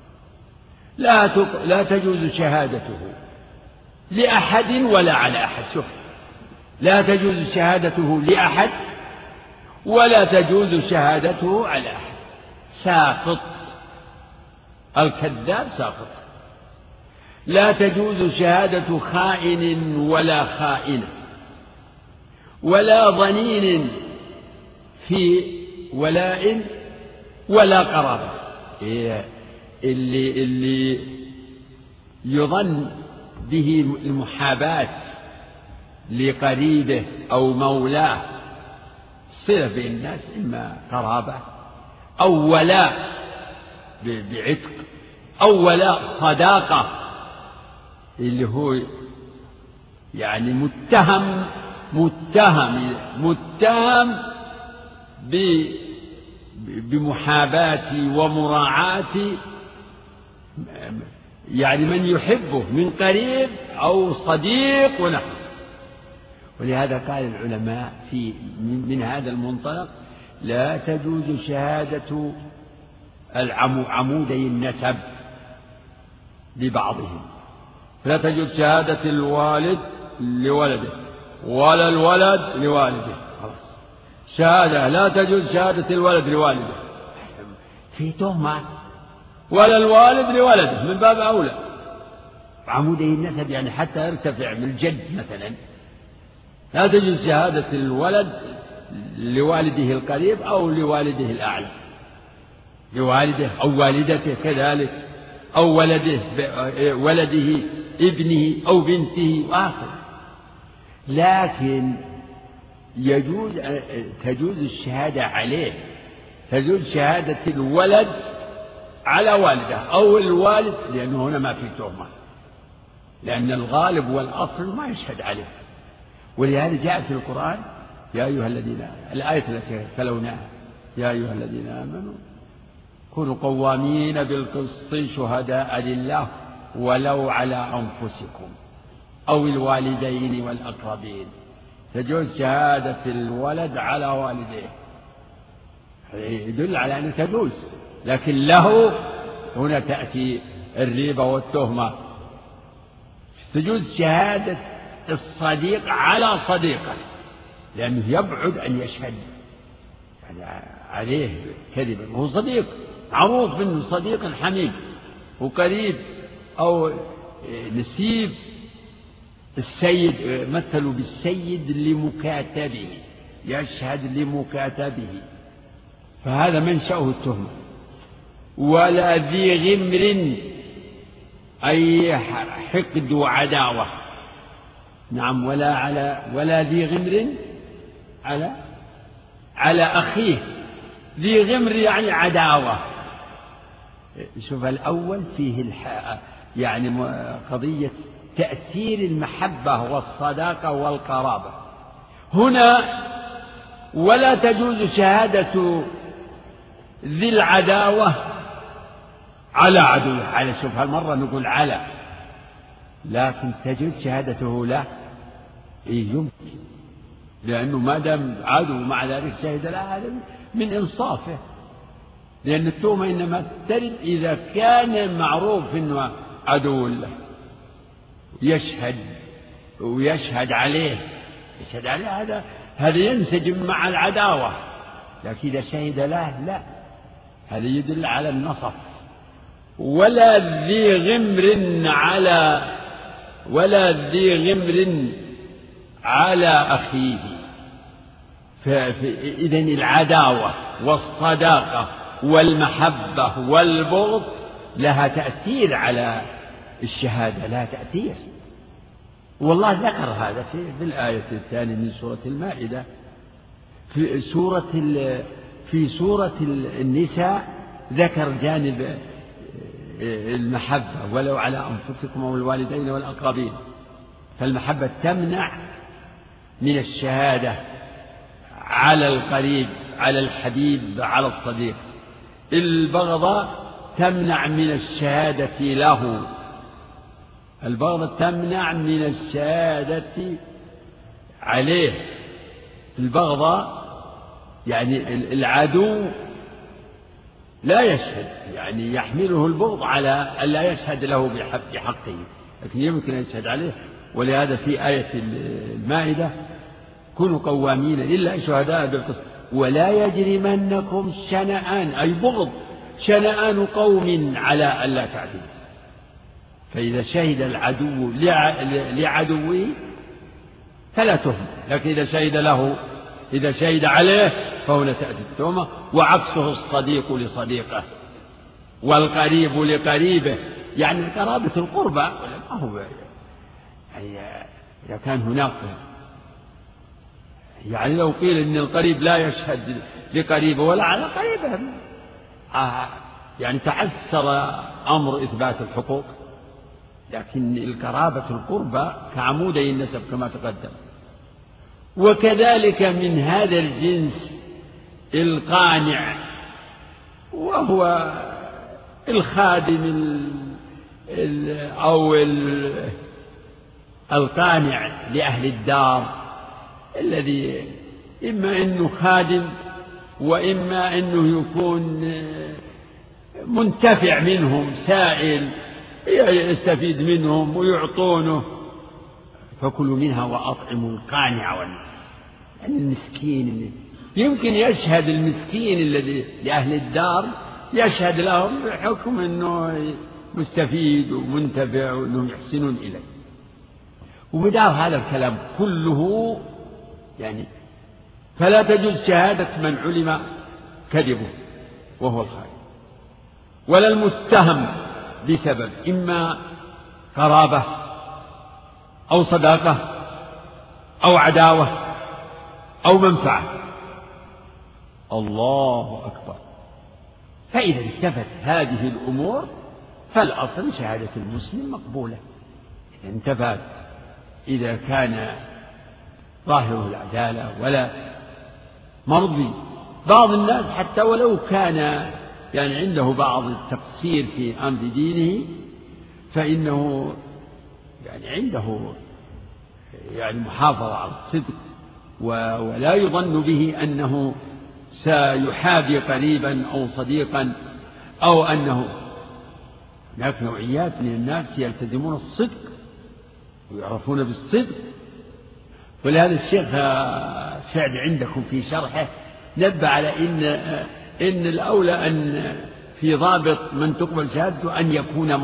لا تجوز شهادته لأحد ولا على أحد. شوف، لا تجوز شهادته لأحد ولا تجوز شهادته على أحد. ساقط، الكذاب ساقط. لا تجوز شهادة خائن ولا خائنة، ولا ضنين في ولاء ولا قرابة. اللي يظن به المحاباة لقريبه أو مولاه صلة بين الناس، إما قرابة أو ولاء بعتق أو ولاء صداقة، اللي هو يعني متهم بمحاباة ومراعاة يعني من يحبه من قريب أو صديق ونحو. ولهذا قال العلماء من هذا المنطلق لا تجوز شهادة عمودي النسب لبعضهم، لا تجوز شهادة الوالد لولده ولا الولد لوالده. خلاص شهادة لا تجوز شهادة الولد لوالده، في تهمة، ولا الوالد لولده من باب أولى. عمودي النسب يعني حتى يرتفع من الجد مثلا، لا تجوز شهادة الولد لوالده القريب أو لوالده الأعلى، لوالده أو والدته كذلك، أو ولده ابنه أو بنته وآخر. لكن تجوز الشهادة عليه، تجوز شهادة الولد على والده أو الوالد، لأنه هنا ما في تهمة، لأن الغالب والأصل ما يشهد عليه. ولهذا جاء في القرآن يا أيها الذين، الآية التي تلوناها، يا أيها الذين آمنوا كونوا قوامين بالقسط شهداء لله ولو على أنفسكم أو الوالدين والأقربين. تجوز شهادة الولد على والديه، يدل على أنه تجوز، لكن له هنا تأتي الريبة والتهمة. تجوز شهادة الصديق على صديقه، لأنه يبعد أن يشهد يعني عليه كذبا، هو صديق معروف منه صديق حميد وقريب أو نسيب. السيد مثلوا بالسيد لمكاتبه، يشهد لمكاتبه، فهذا منشأه التهمة. ولا ذي غمر أي حقد وعداوة، نعم، ولا ذي غمر على أخيه. ذي غمر يعني عداوة. شوف الأول فيه يعني قضية تأثير المحبة والصداقة والقرابة. هنا ولا تجوز شهادة ذي العداوة على عدوه، على، شوف هالمرة نقول على، لكن تجوز شهادته له، يمكن، لأنه ما دام عدو مع ذلك شهد له، هذا من إنصافه، لأن التهمة إنما ترد إذا كان معروف إنه عدو له، ويشهد عليه هذا ينسجم مع العداوة. لكن إذا شهد له لا، هذا يدل على النصف. ولا ذي غمر على أخيه. فإذن العداوة والصداقة والمحبة والبغض لها تأثير على الشهادة، لها تأثير. والله ذكر هذا في الآية الثانية من سورة المائدة. في سورة النساء ذكر جانب المحبة، ولو على أنفسكم أو الوالدين والأقربين. فالمحبة تمنع من الشهادة على القريب، على الحبيب، على الصديق. البغضة تمنع من الشهادة له، البغضة تمنع من الشهادة عليه. البغضة يعني العدو لا يشهد، يعني يحمله البغض على أن لا يشهد له بحقه، لكن يمكن أن يشهد عليه. ولهذا في آية المائدة كونوا قوامين لله شهداء بالقسط ولا يجرمنكم شنآن، أي بغض، شنآن قوم على ألا تعدلوا. فإذا شهد العدو لعدوه فلا تهم، لكن إذا شهد عليه فهنا تأتي التهمة. وعكسه الصديق لصديقه والقريب لقريبه، يعني قرابة القربى، ما هو يعني إذا كان هناك، يعني لو قيل إن القريب لا يشهد لقريبه ولا على قريبه، يعني تعسر أمر إثبات الحقوق. لكن القرابة القربى كعمودي النسب كما تقدم. وكذلك من هذا الجنس القانع، وهو الخادم أو القانع لأهل الدار، الذي إما أنه خادم وإما أنه يكون منتفع منهم، سائل يستفيد منهم ويعطونه. فكلوا منها وأطعموا القانع يعني المسكين اللي يمكن يشهد، المسكين الذي لأهل الدار يشهد لهم بحكم أنه مستفيد ومنتفع وأنهم يحسنون إليه. وبدار هذا الكلام كله يعني فلا تجوز شهادة من علم كذبه وهو الخائن، ولا المتهم بسبب إما قرابة أو صداقة أو عداوة أو منفعة. الله أكبر. فإذا انتفت هذه الأمور فالأصل شهادة المسلم مقبولة. إذا انتفت، إذا كان ظاهره العدالة ولا مرضي. بعض الناس حتى ولو كان يعني عنده بعض التقصير في أمر دينه فإنه يعني عنده يعني محافظة على الصدق، ولا يظن به أنه سيحابي قريبا أو صديقا، أو أنه هناك نوعيات من الناس يلتزمون الصدق ويعرفون بالصدق. ولهذا الشيخ سعد عندكم في شرحه نبه على إن الأولى أن في ضابط من تقبل شهادته أن يكون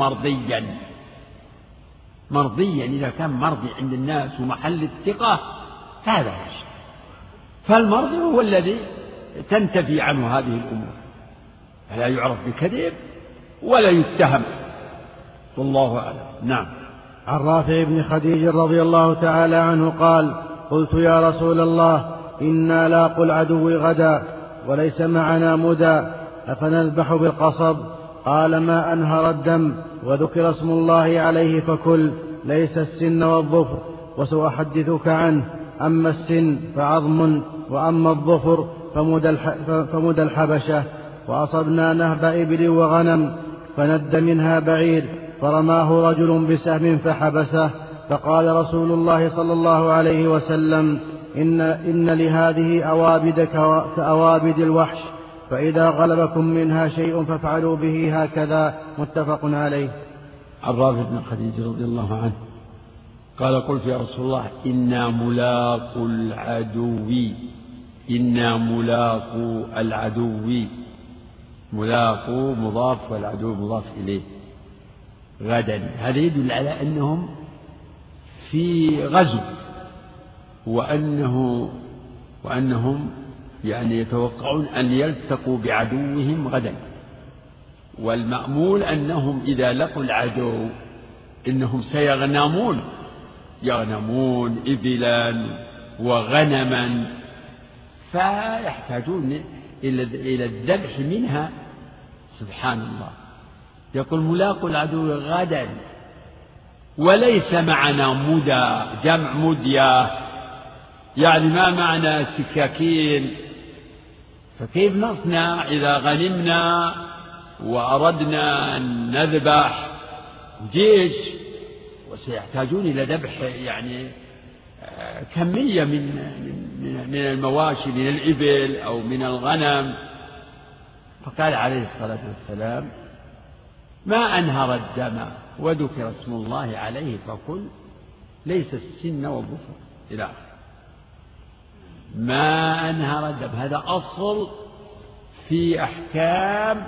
مرضيا. إذا كان مرضي عند الناس ومحل الثقة هذا يشهد. فالمرضي هو الذي تنتفي عنه هذه الأمور، فلا يعرف بكذب ولا يتهم. والله أعلم. نعم. عن رافع بن خديج رضي الله تعالى عنه قال: قلت يا رسول الله إنا لاقوا العدو غدا وليس معنا مدى، أفنذبح بالقصب؟ قال: ما أنهر الدم وذكر اسم الله عليه فكل، ليس السن والظفر، وسأحدثك عنه. أما السن فعظم، وأما الظفر فمد الحبشة. وأصبنا نهب إبل وغنم فند منها بعير، فرماه رجل بسهم فحبسه، فقال رسول الله صلى الله عليه وسلم: إن لهذه أوابد كأوابد الوحش، فإذا غلبكم منها شيء فافعلوا به هكذا. متفق عليه. عن رافع بن خديج رضي الله عنه قال: قلت يا رسول الله إنا ملاقو العدو. ملاقو مضاف والعدو مضاف إليه. غدا، هذا يدل على أنهم في غزو، وأنهم يعني يتوقعون أن يلتقوا بعدوهم غدا. والمأمول أنهم إذا لقوا العدو إنهم يغنمون إبلا وغنما، فيحتاجون إلى الذبح منها. سبحان الله. يقول: ملاقوا العدو غدا وليس معنا مدى، جمع مدية، يعني ما معنى سكاكين. فكيف نصنع إذا غنمنا وأردنا أن نذبح جيش؟ وسيحتاجون إلى ذبح يعني كمية من المواشي، من الإبل أو من الغنم. فقال عليه الصلاة والسلام: ما أنهر الدم وذكر اسم الله عليه فكل، ليس السن والظفر إلى آخره. ما أنهر الدم، هذا أصل في أحكام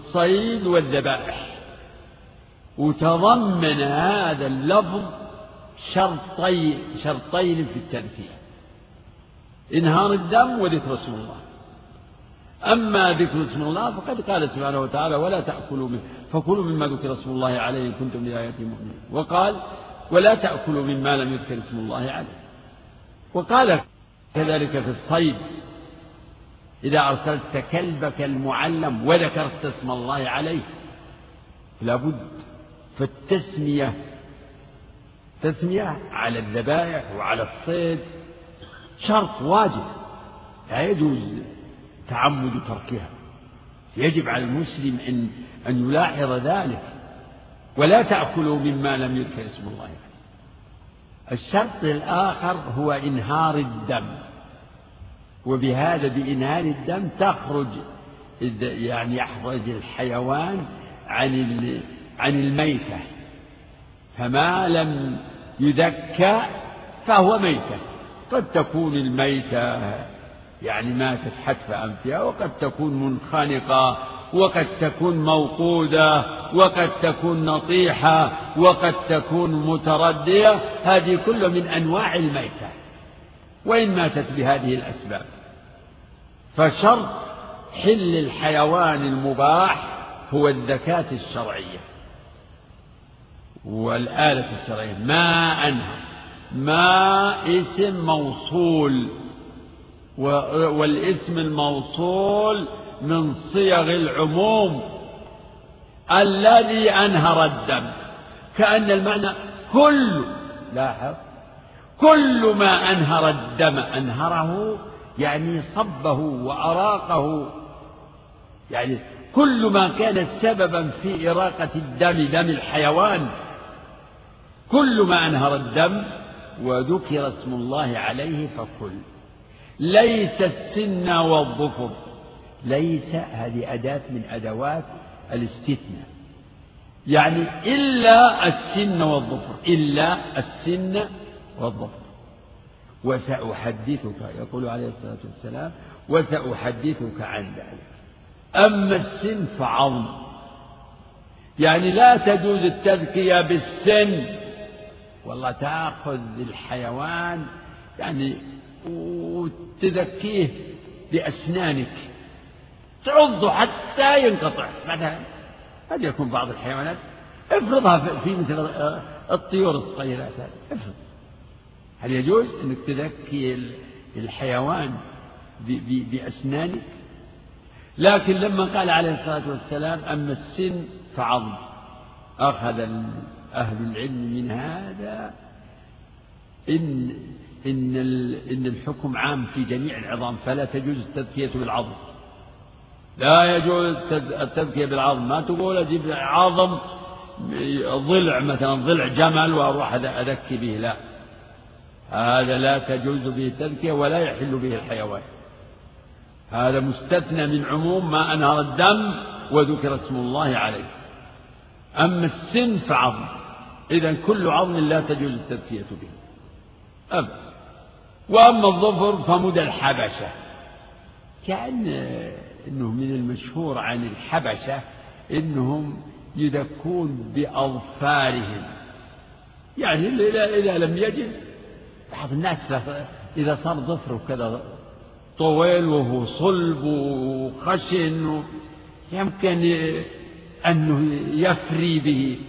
الصيد والذبائح، وتضمن هذا اللفظ شرطين في التذكية: إنهار الدم وذكر اسم الله. أما ذكر اسم الله فقد قال سبحانه وتعالى: ولا تأكلوا منه فكلوا مما ذكر اسم الله عليه إن كنتم بآياته مؤمنين. وقال: ولا تأكلوا مما لم يذكر اسم الله عليه. وقال كذلك في الصيد: إذا أرسلت كلبك المعلم وذكرت اسم الله عليه. لا بد. فالتسمية على الذبائح وعلى الصيد شرط واجب، لا يجوز تعمد تركها، يجب على المسلم أن يلاحظ ذلك. ولا تأكلوا مما لم يذكر اسم الله عليه. الشرط الآخر هو إنهار الدم، وبهذا بإنهار الدم يخرج الحيوان عن الميتة، فما لم يذكى فهو ميتة. قد تكون الميتة ماتت حتف أنفها، وقد تكون منخنقة، وقد تكون موقودة، وقد تكون نطيحة، وقد تكون متردية. هذه كل من أنواع الميتة وإن ماتت بهذه الأسباب. فشرط حل الحيوان المباح هو الذكاة الشرعية والآلة الشرعية. ما اسم موصول، والاسم الموصول من صيغ العموم الذي أنهر الدم، كأن المعنى كل ما أنهر الدم. أنهره صبه وأراقه، كل ما كان سببا في إراقة دم الحيوان، كل ما أنهر الدم وذكر اسم الله عليه فكل. ليس السن والظفر، ليس هذه أداة من أدوات الاستثناء، إلا السن والظفر، إلا السن والظفر. وسأحدثك، يقول عليه الصلاة والسلام: وسأحدثك عن ذلك. أما السن فعظم، لا تجوز التذكية بالسن. والله تأخذ الحيوان وتذكيه بأسنانك، تعضه حتى ينقطع. مثلا قد يكون بعض الحيوانات افرضها في مثل الطيور الصغيرات، افرض، هل يجوز أنك تذكي الحيوان بأسنانك؟ لكن لما قال عليه الصلاة والسلام: أما السن فعظم، أخذ أهل العلم من هذا إن الحكم عام في جميع العظام، فلا تجوز التذكية بالعظم. لا يجوز التذكية بالعظم. ما تقول أجيب عظم ضلع، مثلا ضلع جمل وأروح أذكي به، لا، هذا لا تجوز به التذكية ولا يحل به الحيوان. هذا مستثنى من عموم ما أنهر الدم وذكر اسم الله عليه. أما السن فعظم، إذن كل عظم لا تجوز التذكية به أبدا. وأما الظفر فمدى الحبشة، إنه من المشهور عن الحبشة إنهم يذكون بأظفارهم، إذا لم يجد بعض الناس إذا صار ظفره كذا طويل وهو صلب وخشن يمكن أنه يفري به،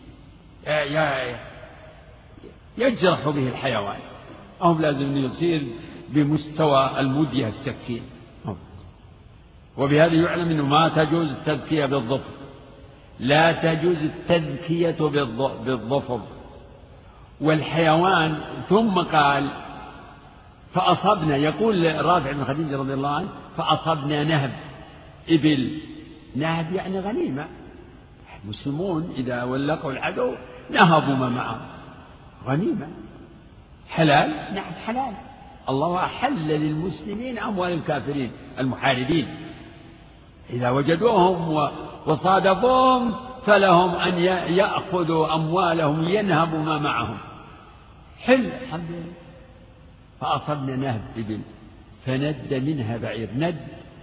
يجرح به الحيوان، أو لازم يصير بمستوى المدية السكين. وبهذا يعلم أنه ما تجوز التذكية بالظفر، لا تجوز التذكية بالظفر والحيوان. ثم قال: فأصبنا، يقول رافع بن خديج رضي الله عنه: فأصبنا نهب إبل. نهب غنيمة، المسلمون إذا ولقوا العدو نهبوا ما معهم، غنيمة حلال. نعم حلال، الله أحل للمسلمين أموال الكافرين المحاربين، إذا وجدوهم وصادفوهم فلهم أن يأخذوا أموالهم، ينهبوا ما معهم، حل الحمد لله. فأصبنا نهب إبل فند منها بعير، ند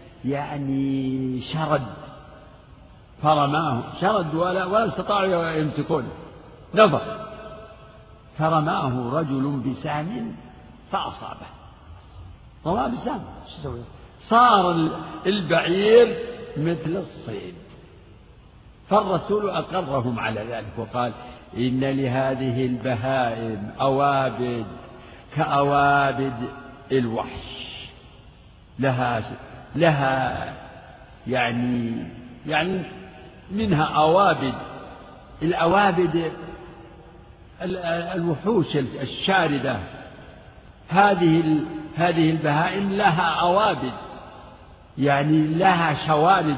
شرد، فرماه شرد ولا استطاعوا يمسكونه، نفر. فرماه رجل بسهم فأصابه، رماه بسهم، صار البعير مثل الصيد. فالرسول أقرهم على ذلك وقال: إن لهذه البهائم أوابد كأوابد الوحش، لها يعني منها أوابد. الأوابد الوحوش الشاردة، هذه البهائم لها أوابد، يعني لها شوارد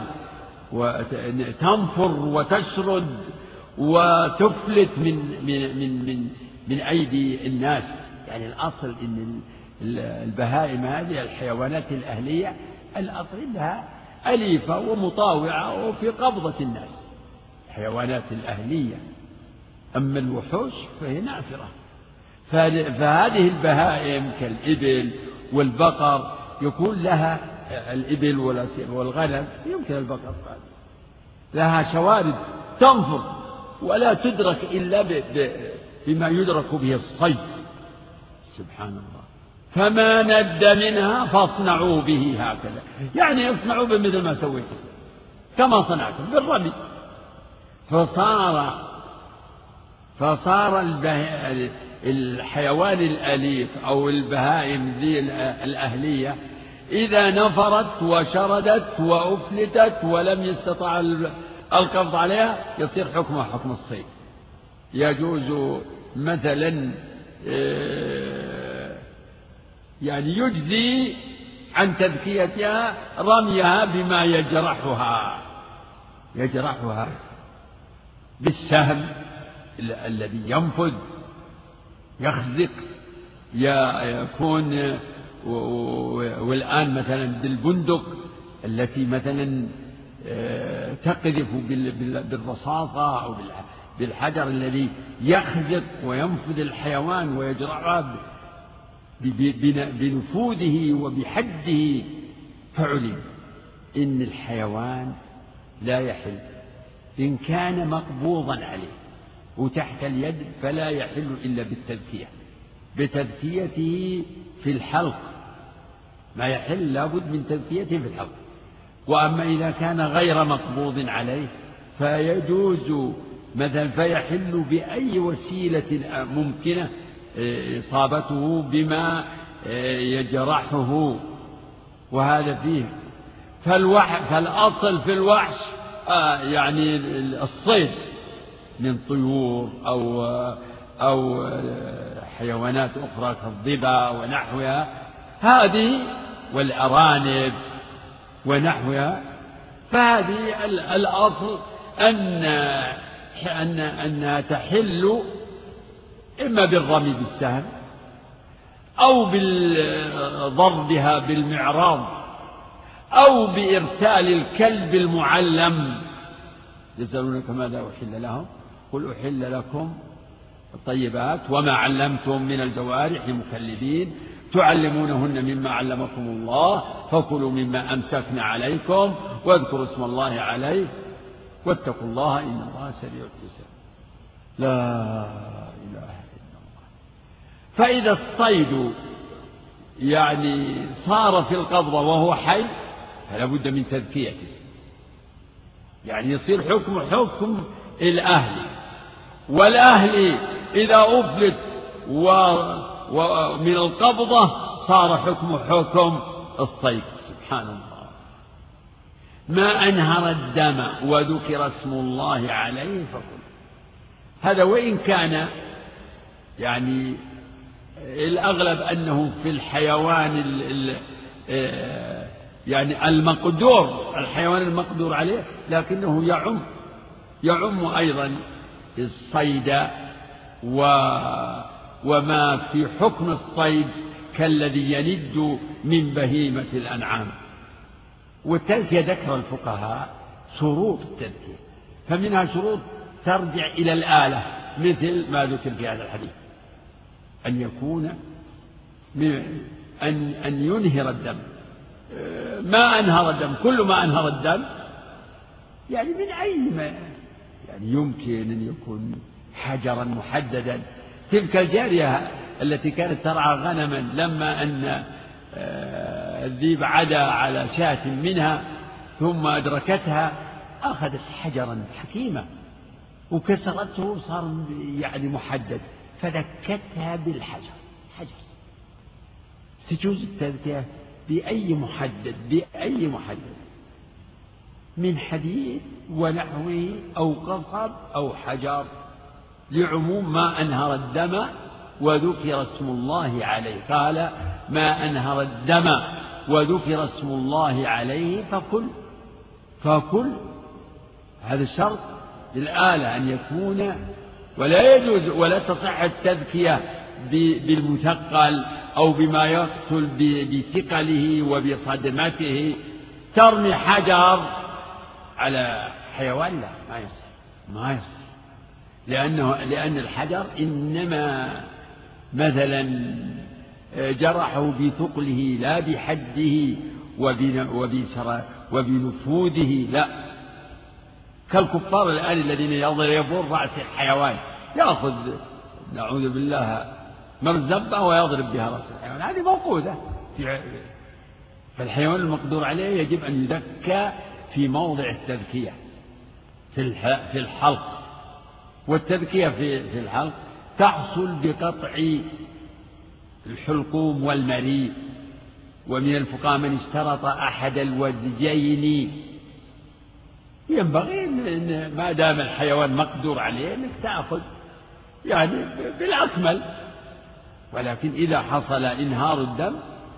وتنفر وتشرد وتفلت من أيدي الناس. يعني الأصل إن البهائم هذه الحيوانات الأهلية الأصل إنها أليفة ومطاوعة وفي قبضة الناس، الحيوانات الأهلية. أما الوحوش فهي نافرة. فهذه البهائم كالإبل والبقر يكون لها الإبل والغنم، يمكن البقر لها شوارد تنفر ولا تدرك إلا بما يدرك به الصيد. سبحان الله. فما ند منها فاصنعوا به هكذا، يعني اصنعوا بمثل ما سويتم كما صنعتم بالرمي. فصار الحيوان الأليف أو البهائم ذي الأهلية إذا نفرت وشردت وأفلتت ولم يستطع القبض عليها يصير حكمها حكم الصيد. يجوز مثلا يعني يجزي عن تذكيتها رميها بما يجرحها بالسهم الذي ينفذ يخزق يكون، والآن مثلا بالبندق التي مثلا تقذف بالرصاصة أو بالحجر الذي يخزق وينفذ الحيوان ويجرحها بنفوذه وبحده. فعلم إن الحيوان لا يحل إن كان مقبوضا عليه وتحت اليد، فلا يحل إلا بتذكيته في الحلق، ما يحل لابد من تذكيته في الحلق. وأما إذا كان غير مقبوض عليه فيجوز مثلا فيحل بأي وسيلة ممكنة إصابته بما يجرحه. وهذا فيه فالأصل في الوحش يعني الصيد من طيور أو حيوانات أخرى كالضبا ونحوها، هذه والأرانب ونحوها. فهذه الأصل أنها تحل إما بالرمي بالسهم أو بضربها بالمعراض أو بإرسال الكلب المعلم. يسألونك ماذا أحل لهم قل أحل لكم الطيبات وما علمتم من الجوارح مكلبين تعلمونهن مما علمكم الله فكلوا مما أمسكن عليكم واذكروا اسم الله عليه واتقوا الله إن الله سريع الحساب. لا إله إلا الله. فإذا الصيد يعني صار في القبضة وهو حي فلا بد من تذكيته، يعني يصير حكم الأهل، والأهل إذا أفلت ومن القبضة صار حكم الصيد. سبحان الله. ما أنهر الدم وذكر اسم الله عليه فكل. هذا وإن كان يعني الأغلب أنه في الحيوان يعني الحيوان المقدور عليه، لكنه يعم أيضا الصيد وما في حكم الصيد كالذي يند من بهيمة الأنعام. والتذكية ذكر الفقهاء شروط التذكية، فمنها شروط ترجع إلى الآلة مثل ما ذكر في هذا الحديث، أن يكون أن ينهر الدم. ما أنهر الدم، كل ما أنهر الدم يعني من أي ما يعني يمكن أن يكون حجرا محددا تلك الجارية التي كانت ترعى غنما لما أن الذيب عدا على شاة منها ثم أدركتها أخذت حجرا حكيمة وكسرته صار يعني محدد فدكتها بالحجر. حجر. تجوز التذكية بأي محدد من حديد ونحوه أو قصب أو حجر لعموم ما أنهر الدم وذكر اسم الله عليه. قال ما أنهر الدم وذكر اسم الله عليه فكل. هذا الشرط للآلة أن يكون، ولا يجوز ولا تصح التذكية بالمثقل أو بما يقتل بثقله وبصدمته. ترمي حجر على حيوان لا، ما يصح لأن الحجر إنما مثلا جرحه بثقله لا بحده وبنفوذه، لا كالكفار الآن الذين يضربون رأس الحيوان، يأخذ نعوذ بالله مرزبة ويضرب بها رأس الحيوان، هذه موقوذة. فالحيوان المقدور عليه يجب أن يذكى في موضع التذكية في الحلق. والتذكية في الحلق تحصل بقطع الحلقوم والمريء. ومن الفقهاء من اشترط أحد الوجهين. ينبغي إن ما دام الحيوان مقدور عليه أنك تأخذ يعني بالأكمل، ولكن إذا حصل إنهار الدم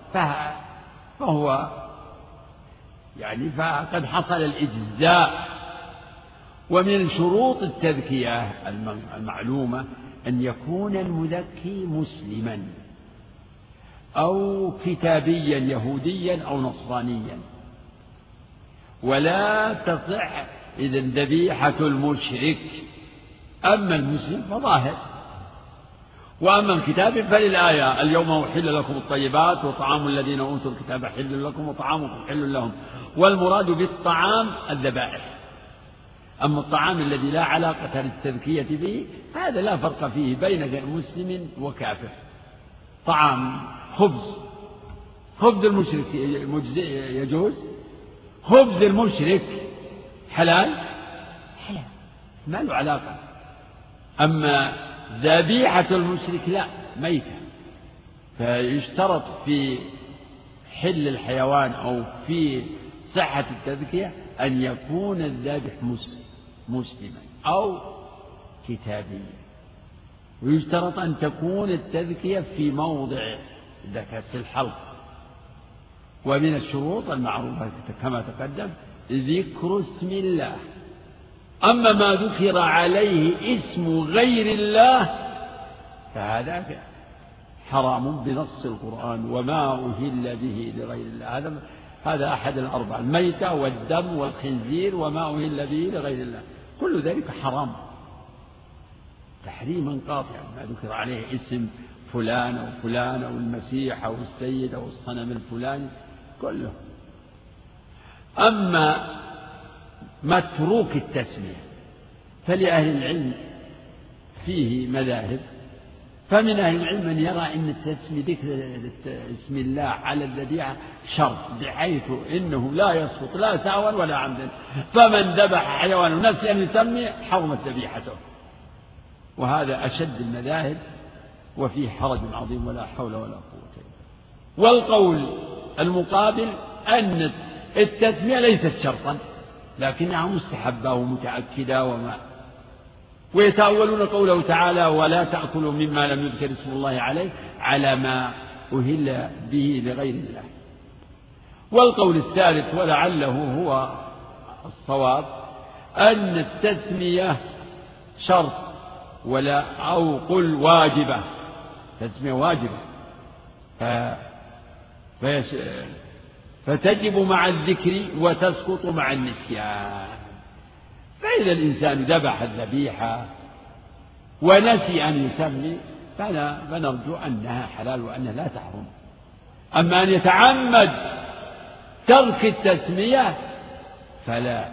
فهو يعني فقد حصل الإجزاء. ومن شروط التذكية المعلومة أن يكون المذكي مسلما أو كتابيا يهوديا أو نصرانيا. ولا تصح إذن ذبيحة المشرك. أما المسلم فظاهر، وأما الكتاب فللآية اليوم أحل لكم الطيبات وطعام الذين أوتوا الكتاب حل لكم وطعامكم حل لهم. والمراد بالطعام الذبائح. أما الطعام الذي لا علاقة للتذكية به هذا لا فرق فيه بين مسلم وكافر. طعام خبز المشرك يجوز، خبز المشرك حلال ما له علاقة. أما ذبيحة المشرك لا، ميتة. فيشترط في حل الحيوان أو في صحة التذكية أن يكون الذابح مسلما أو كتابيا. ويشترط أن تكون التذكية في موضع ذكر في الحلق. ومن الشروط المعروفة كما تقدم ذكر اسم الله. أما ما ذكر عليه اسم غير الله فهذا حرام بنص القرآن. وما أهل به لغير الله هذا أحد الأربع: الميتة والدم والخنزير وما أهل به لغير الله، كل ذلك حرام تحريما قاطعا. ما ذكر عليه اسم فلان أو فلان أو المسيح أو السيد أو الصنم الفلاني كله. أما متروك التسمية فلأهل العلم فيه مذاهب. فمن أهل العلم من يرى أن التسمية ذكر اسم الله على الذبيحة شرط بحيث إنه لا يسقط لا سهوا ولا عمدا. فمن ذبح حيوان نسي أن يسمي حرمت ذبيحته. وهذا أشد المذاهب وفيه حرج عظيم ولا حول ولا قوة إلا بالله. والقول المقابل أن التسمية ليست شرطا لكنها مستحبة ومتأكدة ويتأولون قوله تعالى: ولا تأكلوا مما لم يذكر اسم الله عليه على ما أهل به لغير الله. والقول الثالث ولعله هو الصواب أن التسمية شرط أو قل واجبة. تسمية واجبة فتجب مع الذكر وتسقط مع النسيان. فإذا الإنسان ذبح الذبيحة ونسي أن يسمي فنرجو أنها حلال وأنها لا تحرم. أما أن يتعمد ترك التسمية فلا.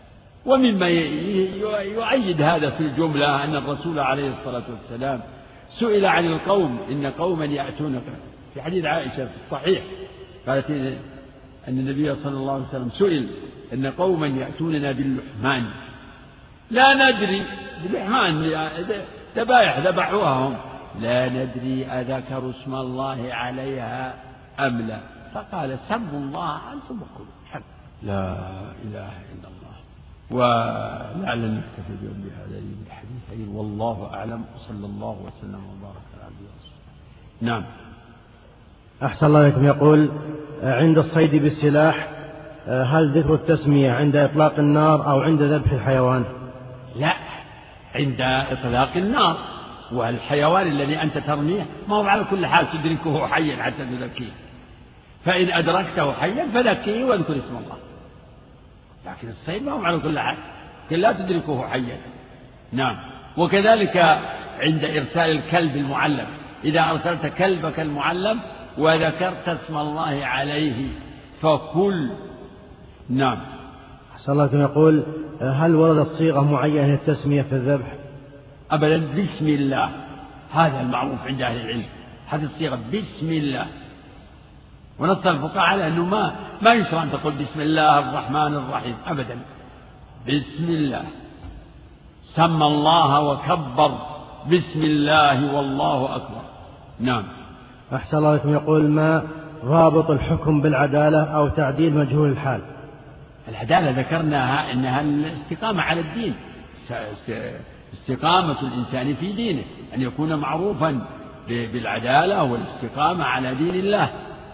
ومما يؤيد هذا في الجملة أن الرسول عليه الصلاة والسلام سئل عن القوم إن قوما يأتونك في حديث عائشة في الصحيح قالت أن النبي صلى الله عليه وسلم سئل إن قوما يأتوننا باللحمان لا ندري باللحمان ذبائح ذبحوها هم لا ندري أذكروا اسم الله عليها أم لا فقال سموا الله أنتم وكلوا لا إله إلا الله. ولعل نكتفي بهذين الحديثين والله أعلم وصلى الله وسلم وبارك على عبده ورسوله. نعم. أحسن الله إليكم. يقول عند الصيد بالسلاح هل ذكر التسمية عند إطلاق النار أو عند ذبح الحيوان؟ لا، عند إطلاق النار. والحيوان الذي أنت ترميه ما هو على كل حال تدركه حيا حتى تذكيه، فإن أدركته حيا فذكيه واذكر اسم الله، لكن الصيد ما هو على كل حال لا تدركه حيا. نعم. وكذلك عند إرسال الكلب المعلم، إذا أرسلت كلبك المعلم وذكرت اسم الله عليه فكل. نعم. أحسن الله إليكم. يقول هل وردت صيغة معينة للتسمية في الذبح؟ أبدا، بسم الله، هذا المعروف عند أهل العلم، هذه الصيغة بسم الله. ونص الفقهاء على أنه ما يشرع أن تقول بسم الله الرحمن الرحيم أبدا، بسم الله، سمى الله وكبر بسم الله والله أكبر. نعم. أحسن الله إليكم. يقول ما رابط الحكم بالعدالة أو تعديل مجهول الحال؟ العدالة ذكرناها أنها الاستقامة على الدين، استقامة الإنسان في دينه، أن يكون معروفا بالعدالة والاستقامة على دين الله.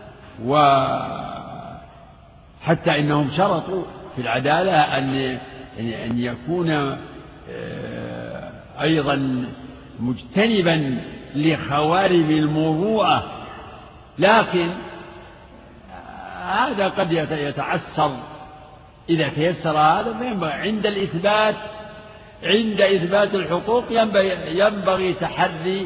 وحتى إنهم شرطوا في العدالة أن يكون أيضا مجتنبا لخوارم المروءة، لكن هذا قد يتعسر إذا تيسر هذا. عند إثبات الحقوق ينبغي تحري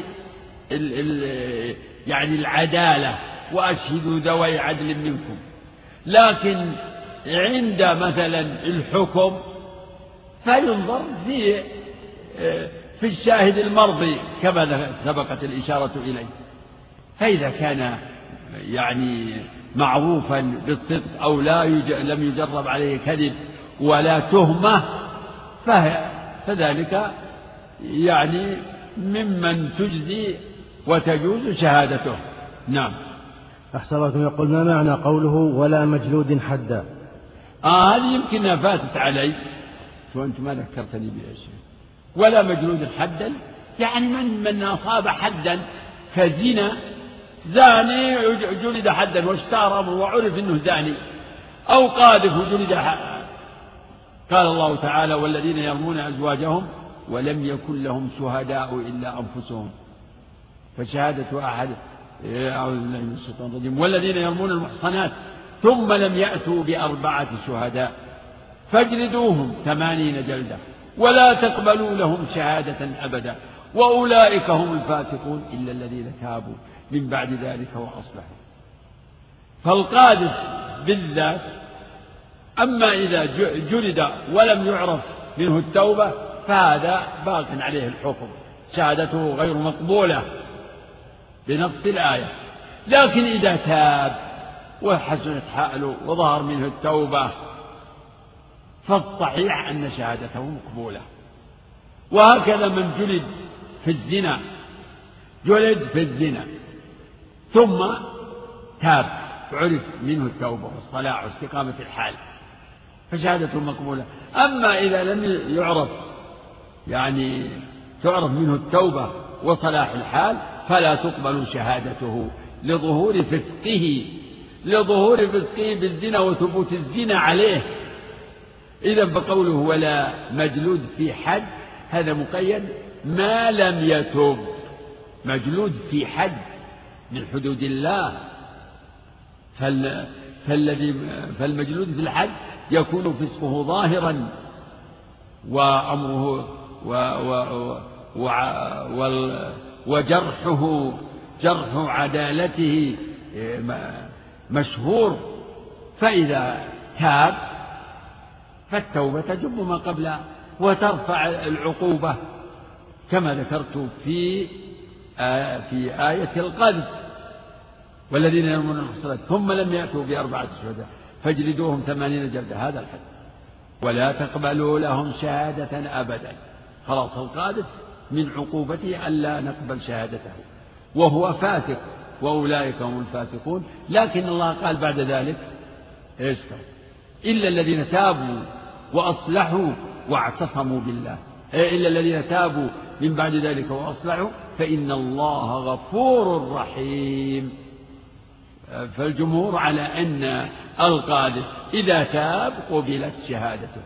يعني العدالة، وأشهدوا ذوي عدل منكم. لكن عند مثلا الحكم فينظر في الشاهد المرضي كما سبقت الإشارة إليه، فإذا كان يعني معروفا بالصدق أو لم يجرب عليه كذب ولا تهمة فذلك يعني ممن تجزي وتجوز شهادته. نعم. أحسن الله. يقول ما معنى قوله ولا مجلود حدا؟ هذه يمكن فاتت علي وأنت ما ذكرتني بها شيء. ولا مجلود حدا يعني من أصاب حدا كزنا، زاني جلد حدا واشتهر وعرف أنه زاني، أو قاذف جلد حدا. قال الله تعالى والذين يرمون أزواجهم ولم يكن لهم شهداء إلا أنفسهم فشهادة أحد. أعوذ بالله من الشيطان الرجيم. والذين يرمون المحصنات ثم لم يأتوا بأربعة شهداء فاجلدوهم 80 جلدة ولا تقبلوا لهم شهادة أبدا وأولئك هم الفاسقون إلا الذين تابوا من بعد ذلك وأصلحوا. فالقاذف بالذات، أما إذا جلد ولم يعرف منه التوبة فهذا باق عليه الحكم، شهادته غير مقبولة بنص الآية. لكن إذا تاب وحسنت حاله وظهر منه التوبة فالصحيح أن شهادته مقبولة. وهكذا من جلد في الزنا ثم تاب وعرف منه التوبة والصلاح واستقامة الحال فشهادته مقبولة. أما إذا لم يعرف يعني تعرف منه التوبة وصلاح الحال فلا تقبل شهادته لظهور فسقه بالزنا وثبوت الزنا عليه. إذا فقوله ولا مجلود في حد هذا مقيد ما لم يتب. مجلود في حد من حدود الله، فالمجلود في الحد يكون فسقه ظاهرا وأمره وجرحه جرح عدالته مشهور. فإذا تاب فالتوبة تجب ما قبلها وترفع العقوبة كما ذكرت في في آية القذف: والذين يرمون المحصنات ثم لم يأتوا بأربعة شهداء فاجلدوهم 80 جلدة، هذا الحد، ولا تقبلوا لهم شهادة أبدا. خلاص القاذف من عقوبته ألا نقبل شهادته وهو فاسق، وأولئك هم الفاسقون. لكن الله قال بعد ذلك إلا الذين تابوا وأصلحوا واعتصموا بالله، إلا الذين تابوا من بعد ذلك وأصلحوا فإن الله غفور رحيم. فالجمهور على أن القاذف إذا تاب قبلت شهادته،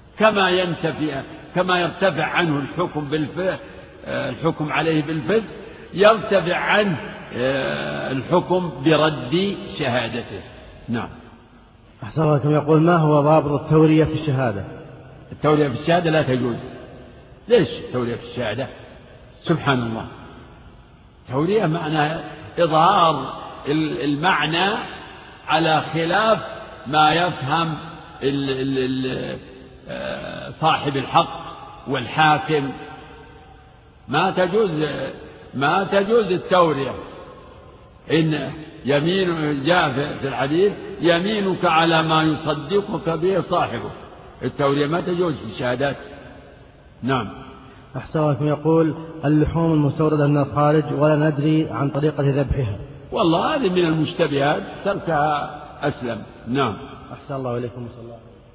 كما يرتفع عنه الحكم عليه بالفسق، يرتفع عنه الحكم برد شهادته. نعم. أحسن الله كما يقول: ما هو ضابط التورية في الشهادة؟ التورية في الشهادة لا تجوز. ليش التورية في الشهادة؟ سبحان الله، التورية معناها إظهار المعنى على خلاف ما يفهم صاحب الحق والحاكم. ما تجوز التورية. إن يمين جاء في الحديث: يمينك على ما يصدقك به صاحبه. التورية ما تجوز في الشهادات. نعم. أحسن الله يقول: اللحوم المستوردة من الخارج ولا ندري عن طريقة ذبحها. والله هذه من المشتبهات، تركها أسلم. نعم. أحسن الله إليكم صلى الله عليه وسلم.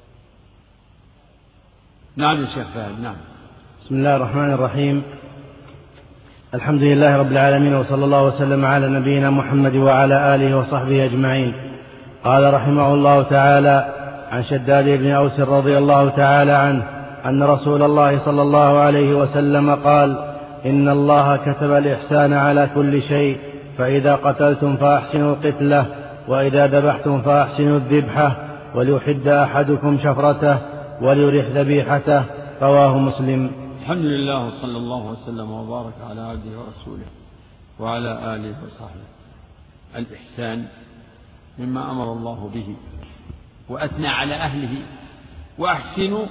نعم يا شيخ فهد. نعم. بسم الله الرحمن الرحيم. الحمد لله رب العالمين، وصلى الله وسلم على نبينا محمد وعلى آله وصحبه أجمعين. قال رحمه الله تعالى: عن شداد بن أوس رضي الله تعالى عنه أن رسول الله صلى الله عليه وسلم قال: إن الله كتب الإحسان على كل شيء، فإذا قتلتم فأحسنوا القتلة، وإذا ذبحتم فأحسنوا الذبحة، وليحد أحدكم شفرته وليرح ذبيحته. رواه مسلم. الحمد لله، وصلى الله وسلم وبارك على عبده ورسوله وعلى آله وصحبه. الإحسان مما أمر الله به وأثنى على أهله: وأحسنوا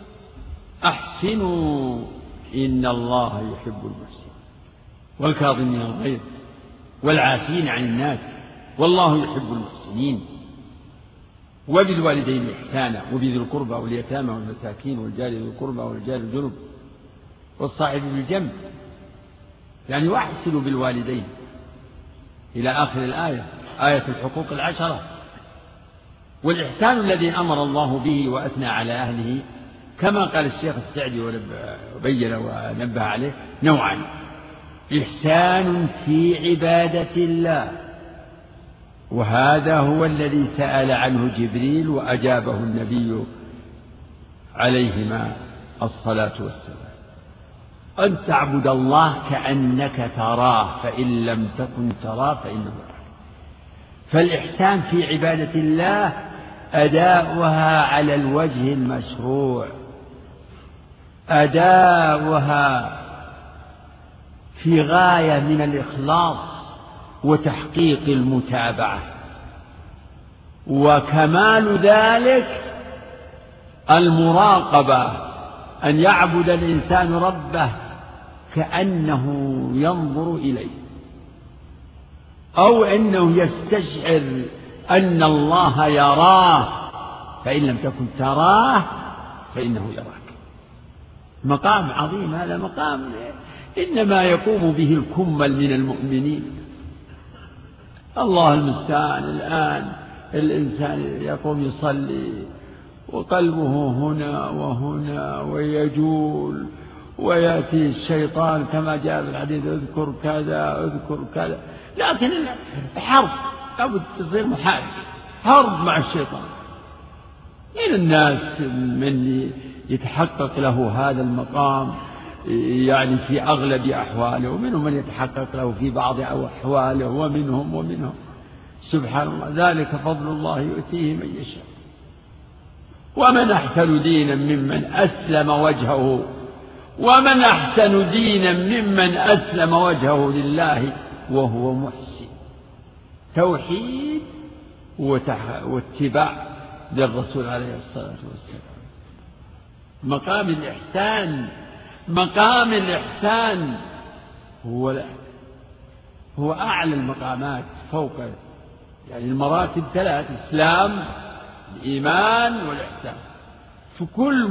إن الله يحب المحسنين، والكاظمين الغيظ والعافين عن الناس والله يحب المحسنين. وبالوالدين إحسانا، وبذي القربى واليتامى والمساكين والجار ذي القربى والجار الجنب والصاحب بالجنب، يعني واحسنوا بالوالدين إلى آخر الآية، آية الحقوق العشرة. والإحسان الذي أمر الله به وأثنى على أهله كما قال الشيخ السعدي وبين ونبه عليه: نوعان: إحسان في عبادة الله، وهذا هو الذي سأل عنه جبريل وأجابه النبي عليهما الصلاة والسلام: أن تعبد الله كأنك تراه فإن لم تكن تراه فإنه يراك. فالإحسان في عبادة الله أداؤها على الوجه المشروع، أداؤها في غاية من الإخلاص وتحقيق المتابعة، وكمال ذلك المراقبة، أن يعبد الإنسان ربه كأنه ينظر إليه، أو أنه يستشعر أن الله يراه فإن لم تكن تراه فإنه يراك. مقام عظيم هذا، مقام إنما يقوم به الكمل من المؤمنين. الله المستعان. الآن الإنسان يقوم يصلي وقلبه هنا وهنا ويجول، ويأتي الشيطان كما جاء في الحديث: اذكر كذا اذكر كذا. لكن حرب لابد تصير محارب، حرب مع الشيطان. من الناس من يتحقق له هذا المقام يعني في أغلب أحواله، ومنهم من يتحقق له في بعض أحواله، ومنهم سبحان الله. ذلك فضل الله يؤتيه من يشاء. ومن أحسن دينا ممن أسلم وجهه، ومن أحسن دينا ممن أسلم وجهه لله وهو محسن. توحيد واتباع للرسول عليه الصلاة والسلام. مقام الإحسان هو هو أعلى المقامات فوق، يعني المراتب 3: الإسلام، الإيمان، والإحسان. فكل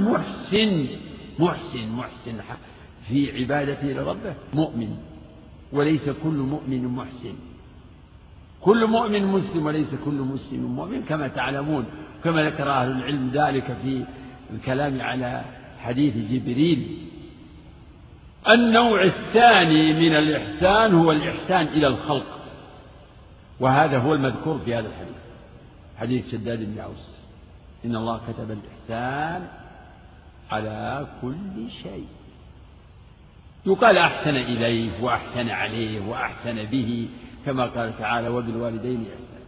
محسن في عبادته لربه مؤمن، وليس كل مؤمن محسن. كل مؤمن مسلم وليس كل مسلم مؤمن، كما تعلمون، كما ذكر أهل العلم ذلك في الكلام على حديث جبريل. النوع الثاني من الإحسان هو الإحسان إلى الخلق، وهذا هو المذكور في هذا الحديث، حديث شداد بن أوس: إن الله كتب الإحسان على كل شيء. يقال أحسن إليه وأحسن عليه وأحسن به، كما قال تعالى: وبالوالدين إحسانا.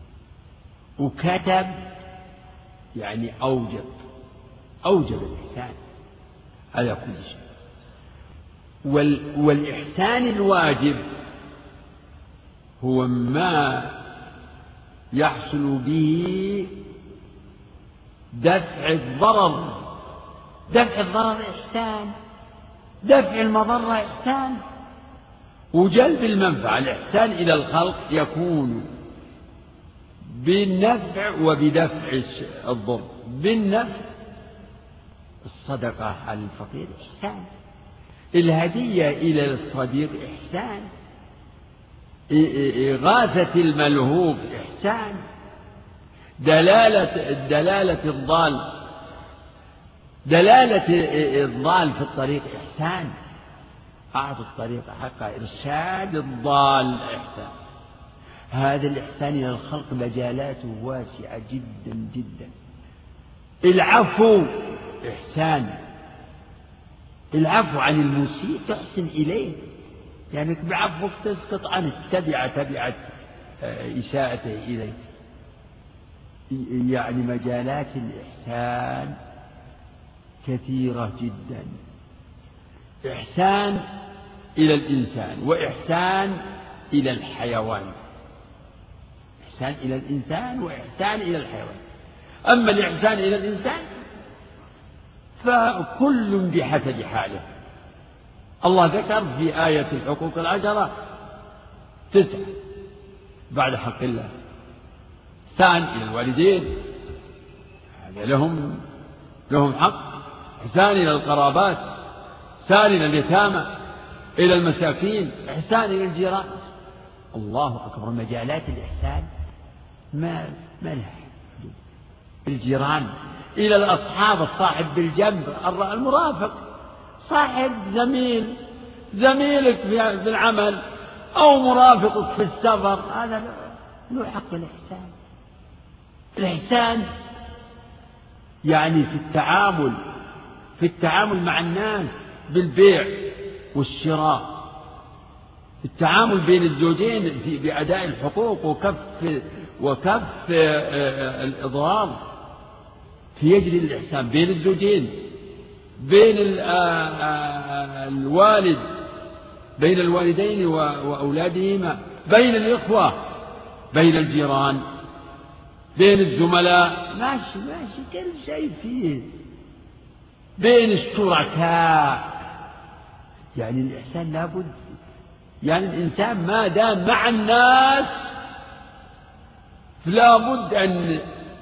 وكتب يعني أوجب الإحسان على كل شيء. والإحسان الواجب هو ما يحصل به دفع الضرر. دفع الضرر إحسان، دفع المضرة إحسان، وجلب المنفعة. الإحسان إلى الخلق يكون بالنفع وبدفع الضر. بالنفع الصدقة على الفقير إحسان، الهدية إلى الصديق إحسان، إغاثة الملهوف إحسان، دلالة الضال في الطريق إحسان، أعطوا الطريق حقا، إرشاد الضال إحسان. هذا الإحسان إلى الخلق مجالاته واسعة جدا جدا. العفو إحسان، العفو عن المسيء تحسن إليه، يعني بعفوك تسقط عنه تبعت إساءته إليك. يعني مجالات الإحسان كثيرة جدا. إحسان إلى الإنسان، وإحسان إلى الحيوان. إحسان إلى الإنسان وإحسان إلى الحيوان. أما الإحسان إلى الإنسان فكل بحسب حاله. الله ذكر في آية الحقوق العشرة 9 بعد حق الله: إحسان إلى الوالدين، هذا لهم حق. إحسان إلى القرابات، إحسان إلى اليتامى، إلى المساكين، إحسان إلى الجيران. الله أكبر، مجالات الإحسان ما لها حدود. الجيران، إلى الأصحاب، الصاحب بالجنب، المرافق، صاحب زميلك في العمل أو مرافقك في السفر، هذا له حق الإحسان. الإحسان يعني في التعامل مع الناس، بالبيع والشراء، التعامل بين الزوجين بأداء الحقوق وكف الإضرار، في يجري الإحسان بين الزوجين، بين بين الوالدين وأولادهما، بين الإخوة، بين الجيران، بين الزملاء، ماشي كل شيء فيه، بين الشركاء. يعني الإحسان لابد، يعني الإنسان ما دام مع الناس لابد أن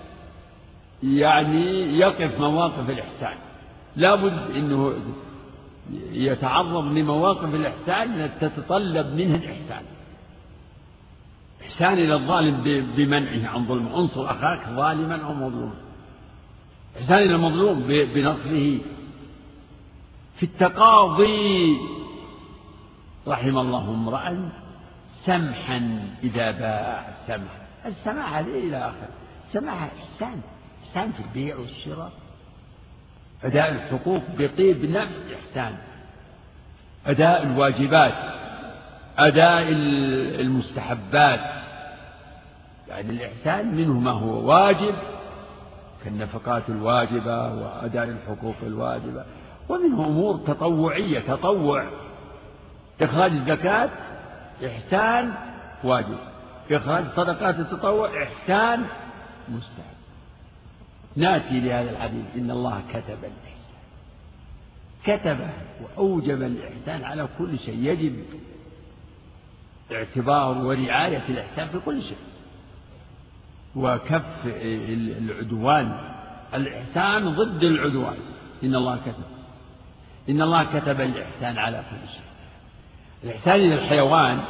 يعني يقف مواقف الإحسان، لابد أنه يتعرض لمواقف الإحسان تتطلب منه الإحسان. إحسان إلى الظالم بمنعه عن ظلمه، انصر أخاك ظالما أو مظلوما. إحسان إلى المظلوم بنصره. في التقاضي رحم الله امرأ سمحا إذا باع السماح هذه إلى آخر. السماح إحسان في البيع والشراء، أداء الحقوق بطيب نفس إحسان، أداء الواجبات، أداء المستحبات. يعني الإحسان منه ما هو واجب كالنفقات الواجبة وأداء الحقوق الواجبة، ومنه أمور تطوعية، تطوع، إخراج الزكاة إحسان واجب، إخراج صدقات التطوع إحسان مستحب. نأتي لهذا الحديث: إن الله كتب الإحسان، كتبه وأوجب الإحسان على كل شيء. يجب اعتبار ورعاية الإحسان في كل شيء، وكف العدوان. الإحسان ضد العدوان. إن الله كتب الإحسان على كل شيء. الإحسان إلى الحيوان،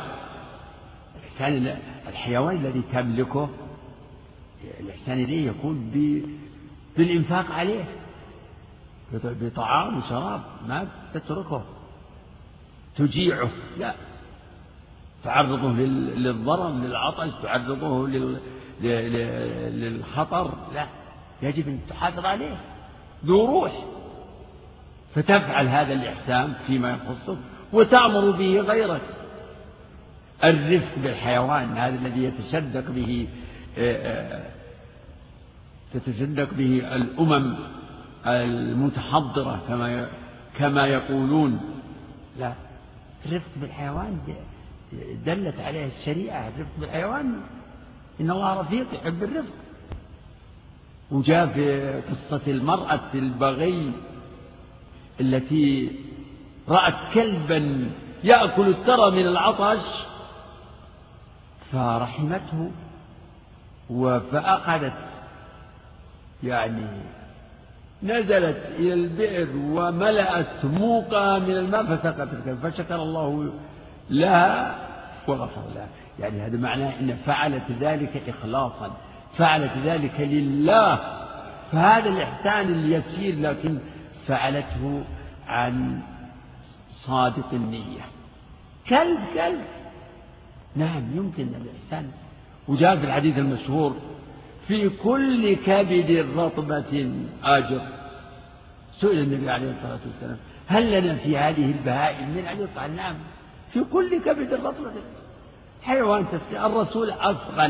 الحيوان الذي تملكه، الإحسان إليه يكون بالإنفاق عليه بطعام وشراب، ما تتركه تجيعه، لا، تعرضه للضرر، للعطش، تعرضه للخطر، لا، يجب أن تحافظ عليه ذو روح، فتفعل هذا الإحسان فيما يخصك وتأمر به غيرك. الرفق بالحيوان هذا الذي تتصدق به الأمم المتحضرة كما يقولون، لا، الرفق بالحيوان دلت عليه الشريعة. الرفق بالحيوان، إن الله رفيق يحب الرفق. وجاء في قصة المرأة البغي التي رأت كلبا يأكل الثرى من العطش فرحمته فأخذت نزلت إلى البئر وملأت موقع من الماء فسقت الكلب، فشكر الله لها وغفر لها. هذا معناه أن فعلت ذلك إخلاصا، فعلت ذلك لله، فهذا الإحسان اليسير لكن فعلته عن صادق النية. كلب نعم يمكن الإحسان. وجاء في الحديث المشهور: في كل كبد رطبة أجر. سئل النبي عليه الصلاة والسلام: هل لنا في هذه البهائم من أجر؟ قال: نعم، في كل كبد رطبة. حيوان تسقي. الرسول أصغى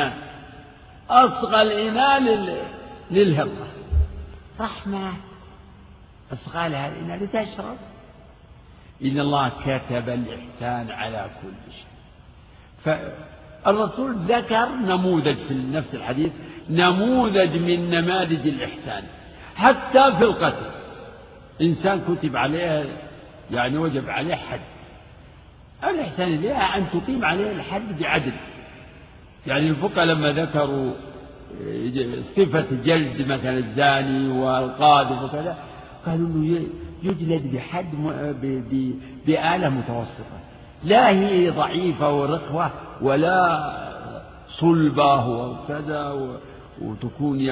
الإناء للهرة، رحمة، أصغى لها الإناء لتشرب. إن الله كتب الإحسان على كل شيء. فالرسول ذكر نموذج في نفس الحديث، نموذج من نماذج الإحسان. حتى في القتل، إنسان كتب عليه وجب عليه حد، الإحسان إليها أن تقيم عليه الحد بعدل. الفقهاء لما ذكروا صفة جلد مثلا الزاني والقاذف وكذا، قالوا إنه يجلد بحد بآلة متوسطة، لا هي ضعيفة ورخوة ولا صلبة وكذا وتكون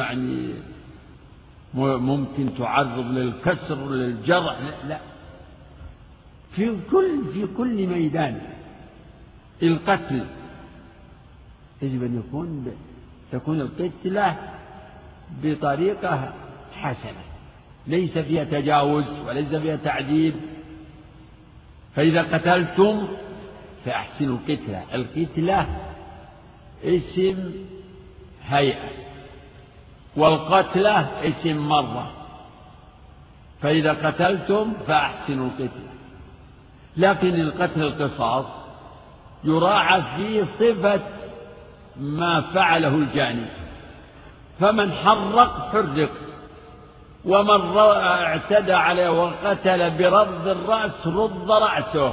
ممكن تعرض للكسر للجرح، لا، في كل ميدان. القتل يجب أن تكون القتلة بطريقة حسنة، ليس فيها تجاوز وليس فيها تعذيب. فإذا قتلتم فأحسنوا القتلة. القتلة اسم هيئة، والقتلة اسم مرة. فإذا قتلتم فأحسنوا القتلة. لكن القتل القصاص يراعى فيه صفة ما فعله الجاني، فمن حرق، ومن اعتدى عليه وقتل برد الرأس رد رأسه،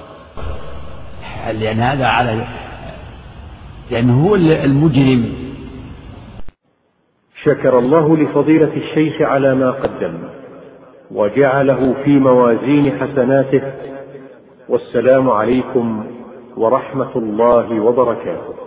لأنه هو المجرم. شكر الله لفضيلة الشيخ على ما قدم وجعله في موازين حسناته، والسلام عليكم ورحمة الله وبركاته.